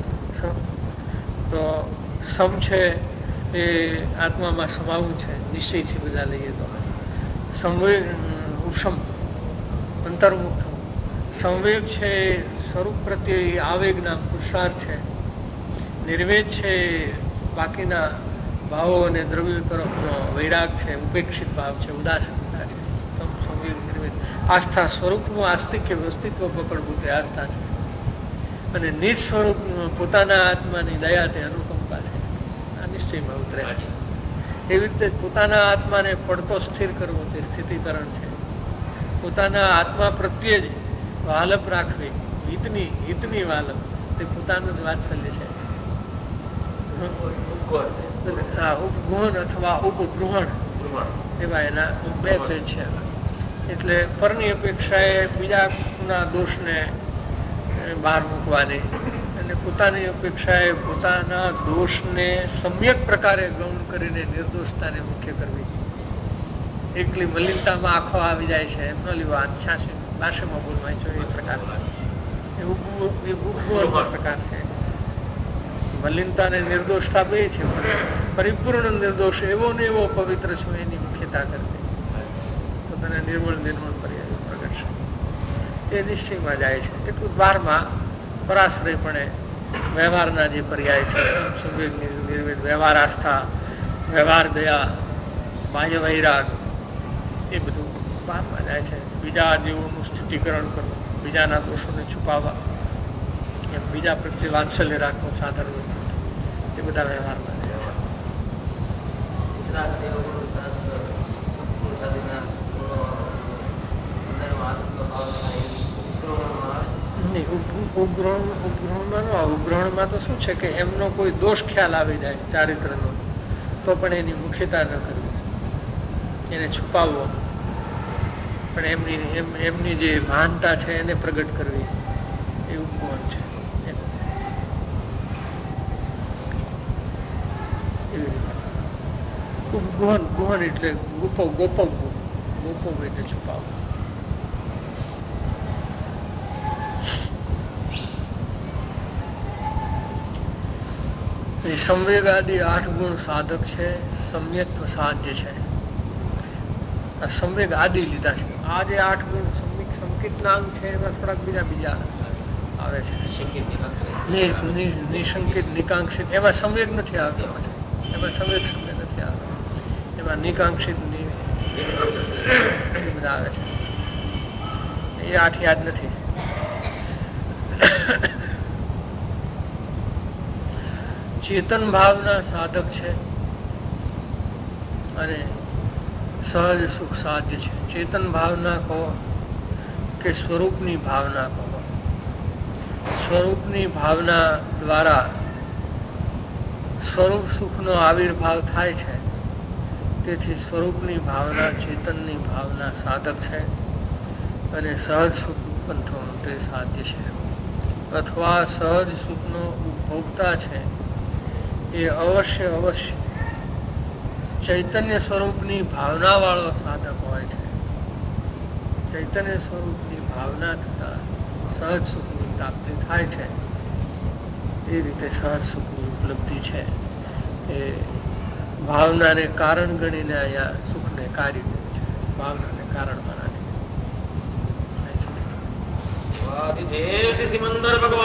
તો સમ છે એ આત્મામાં સમાવું છે, નિશ્ચયથી બધા લઈએ તો. સંવેગ ઉપશમ, અંતર્મુખ થવું. સંવેગ છે સ્વરૂપ પ્રત્યે આવેગના પુરુષાર્થ છે. નિર્વેદ છે બાકીના ભાવો અને દ્રવ્યો તરફનો વૈરાગ છે, ઉપેક્ષિત ભાવ છે, ઉદાસીનતા છે. સંવેગ, નિર્વેદ. આસ્થા સ્વરૂપનું આસ્તિક્ય અસ્તિત્વ પકડવું તે આસ્થા છે. અને નિજ સ્વરૂપ પોતાના આત્માની દયા તે અનુકંપા છે. આ નિશ્ચયમાં ઉતરે છે. એવી રીતે પોતાના આત્માને પડતો સ્થિર કરવો તે સ્થિતિકરણ છે. પોતાના આત્મા પ્રત્યે જ વાલપ રાખવી, હિતની વાલપ, તે પોતાનું જ વાત્સલ્ય છે. ઉપગુહન અથવા ઉપગૃહણ એવા એના બે ભેદ છે. એટલે પરની અપેક્ષાએ બીજાના દોષને બહાર મૂકવાની અને પોતાની અપેક્ષાએ પોતાના દોષને સમ્યક પ્રકારે ગૌણ કરીને નિર્દોષતાને મુખ્ય કરવી. એકલી મલિનતામાં આંખો આવી જાય છે એમ ન લેવા, ભાષામાં બોલવા જોઈએ એ પ્રકાર પ્રકાર છે. મલિનતા અને નિર્દોષતા બે છે, પરિપૂર્ણ નિર્દોષ એવો ને એવો પવિત્ર છું એની મુખ્યતા કરવી તો તને નિર્મળ પર્યાય પ્રગટશે. એ નિશ્ચયમાં જાય છે. એટલું 12માં પરાશ્રયપણે વ્યવહારના જે પર્યાય છે, સંવેગ, નિર્વેદ, વ્યવહાર આસ્થા, વ્યવહાર દયા, બાહ્ય વૈરાગ, એ બધું 12માં જાય છે. બીજા જીવોનું સ્થિતિકરણ કરવું, બીજાના દોષોને છુપાવવા, એમ બીજા પ્રત્યે વાત્સલ્ય રાખવું, સાધરવું, એ બધા વ્યવહારમાં જાય છે. ઉપગ્રહણમાં તો શું છે કે એમનો કોઈ દોષ ખ્યાલ આવી જાય ચારિત્રનો, તો પણ એની મુખ્યતા ન કરવી, એને છુપાવવો, પણ એમની જે મહાનતા છે એને પ્રગટ કરવી, એ ઉપગુહન છે. ઉપગુહન, ગુહન એટલે ગોપવું એટલે છુપાવવું. સંવેગ આદિ 8 ગુણ સાધક છે. સમ્યક્ત્વ સાધ્ય છે. આ સંવેગ આદિ લીધા છે. આ જે 8 ગુણ સંકિતનાંગ છે એમાં થોડાક બીજા આવે છે. નિશંકિત, નિકાંક્ષિત, એમાં સંવેગ નથી આવતો. એમાં સંવેગ શબ્દ નથી આવતો. એમાં નિકાંક્ષિત બધા આવે છે. એ 8 યાદ નથી. ચેતન ભાવના સાધક છે અને સહજ સુખ સાધ્ય છે. ચેતન ભાવના કહો કે સ્વરૂપની ભાવના કહો. સ્વરૂપની ભાવના દ્વારા સ્વરૂપ સુખનો આવિર્ભાવ થાય છે. તેથી સ્વરૂપની ભાવના, ચેતનની ભાવના સાધક છે અને સહજ સુખ ઉત્પન્ન થવાનું તે સાધ્ય છે. અથવા સહજ સુખનો ઉપભોગતા છે એ અવશ્ય ચૈતન્ય સ્વરૂપની ભાવના વાળો સાધક હોય છે. ચૈતન્ય સ્વરૂપની ભાવના થતા સહજ સુખની પ્રાપ્તિ થાય છે. એ રીતે સહજ સુખની ઉપલબ્ધિ છે એ ભાવનાને કારણ ગણીને અહીંયા સુખને કાર્ય કરે છે. ભાવનાને કારણ બનાવી સિમંદર ભગવાન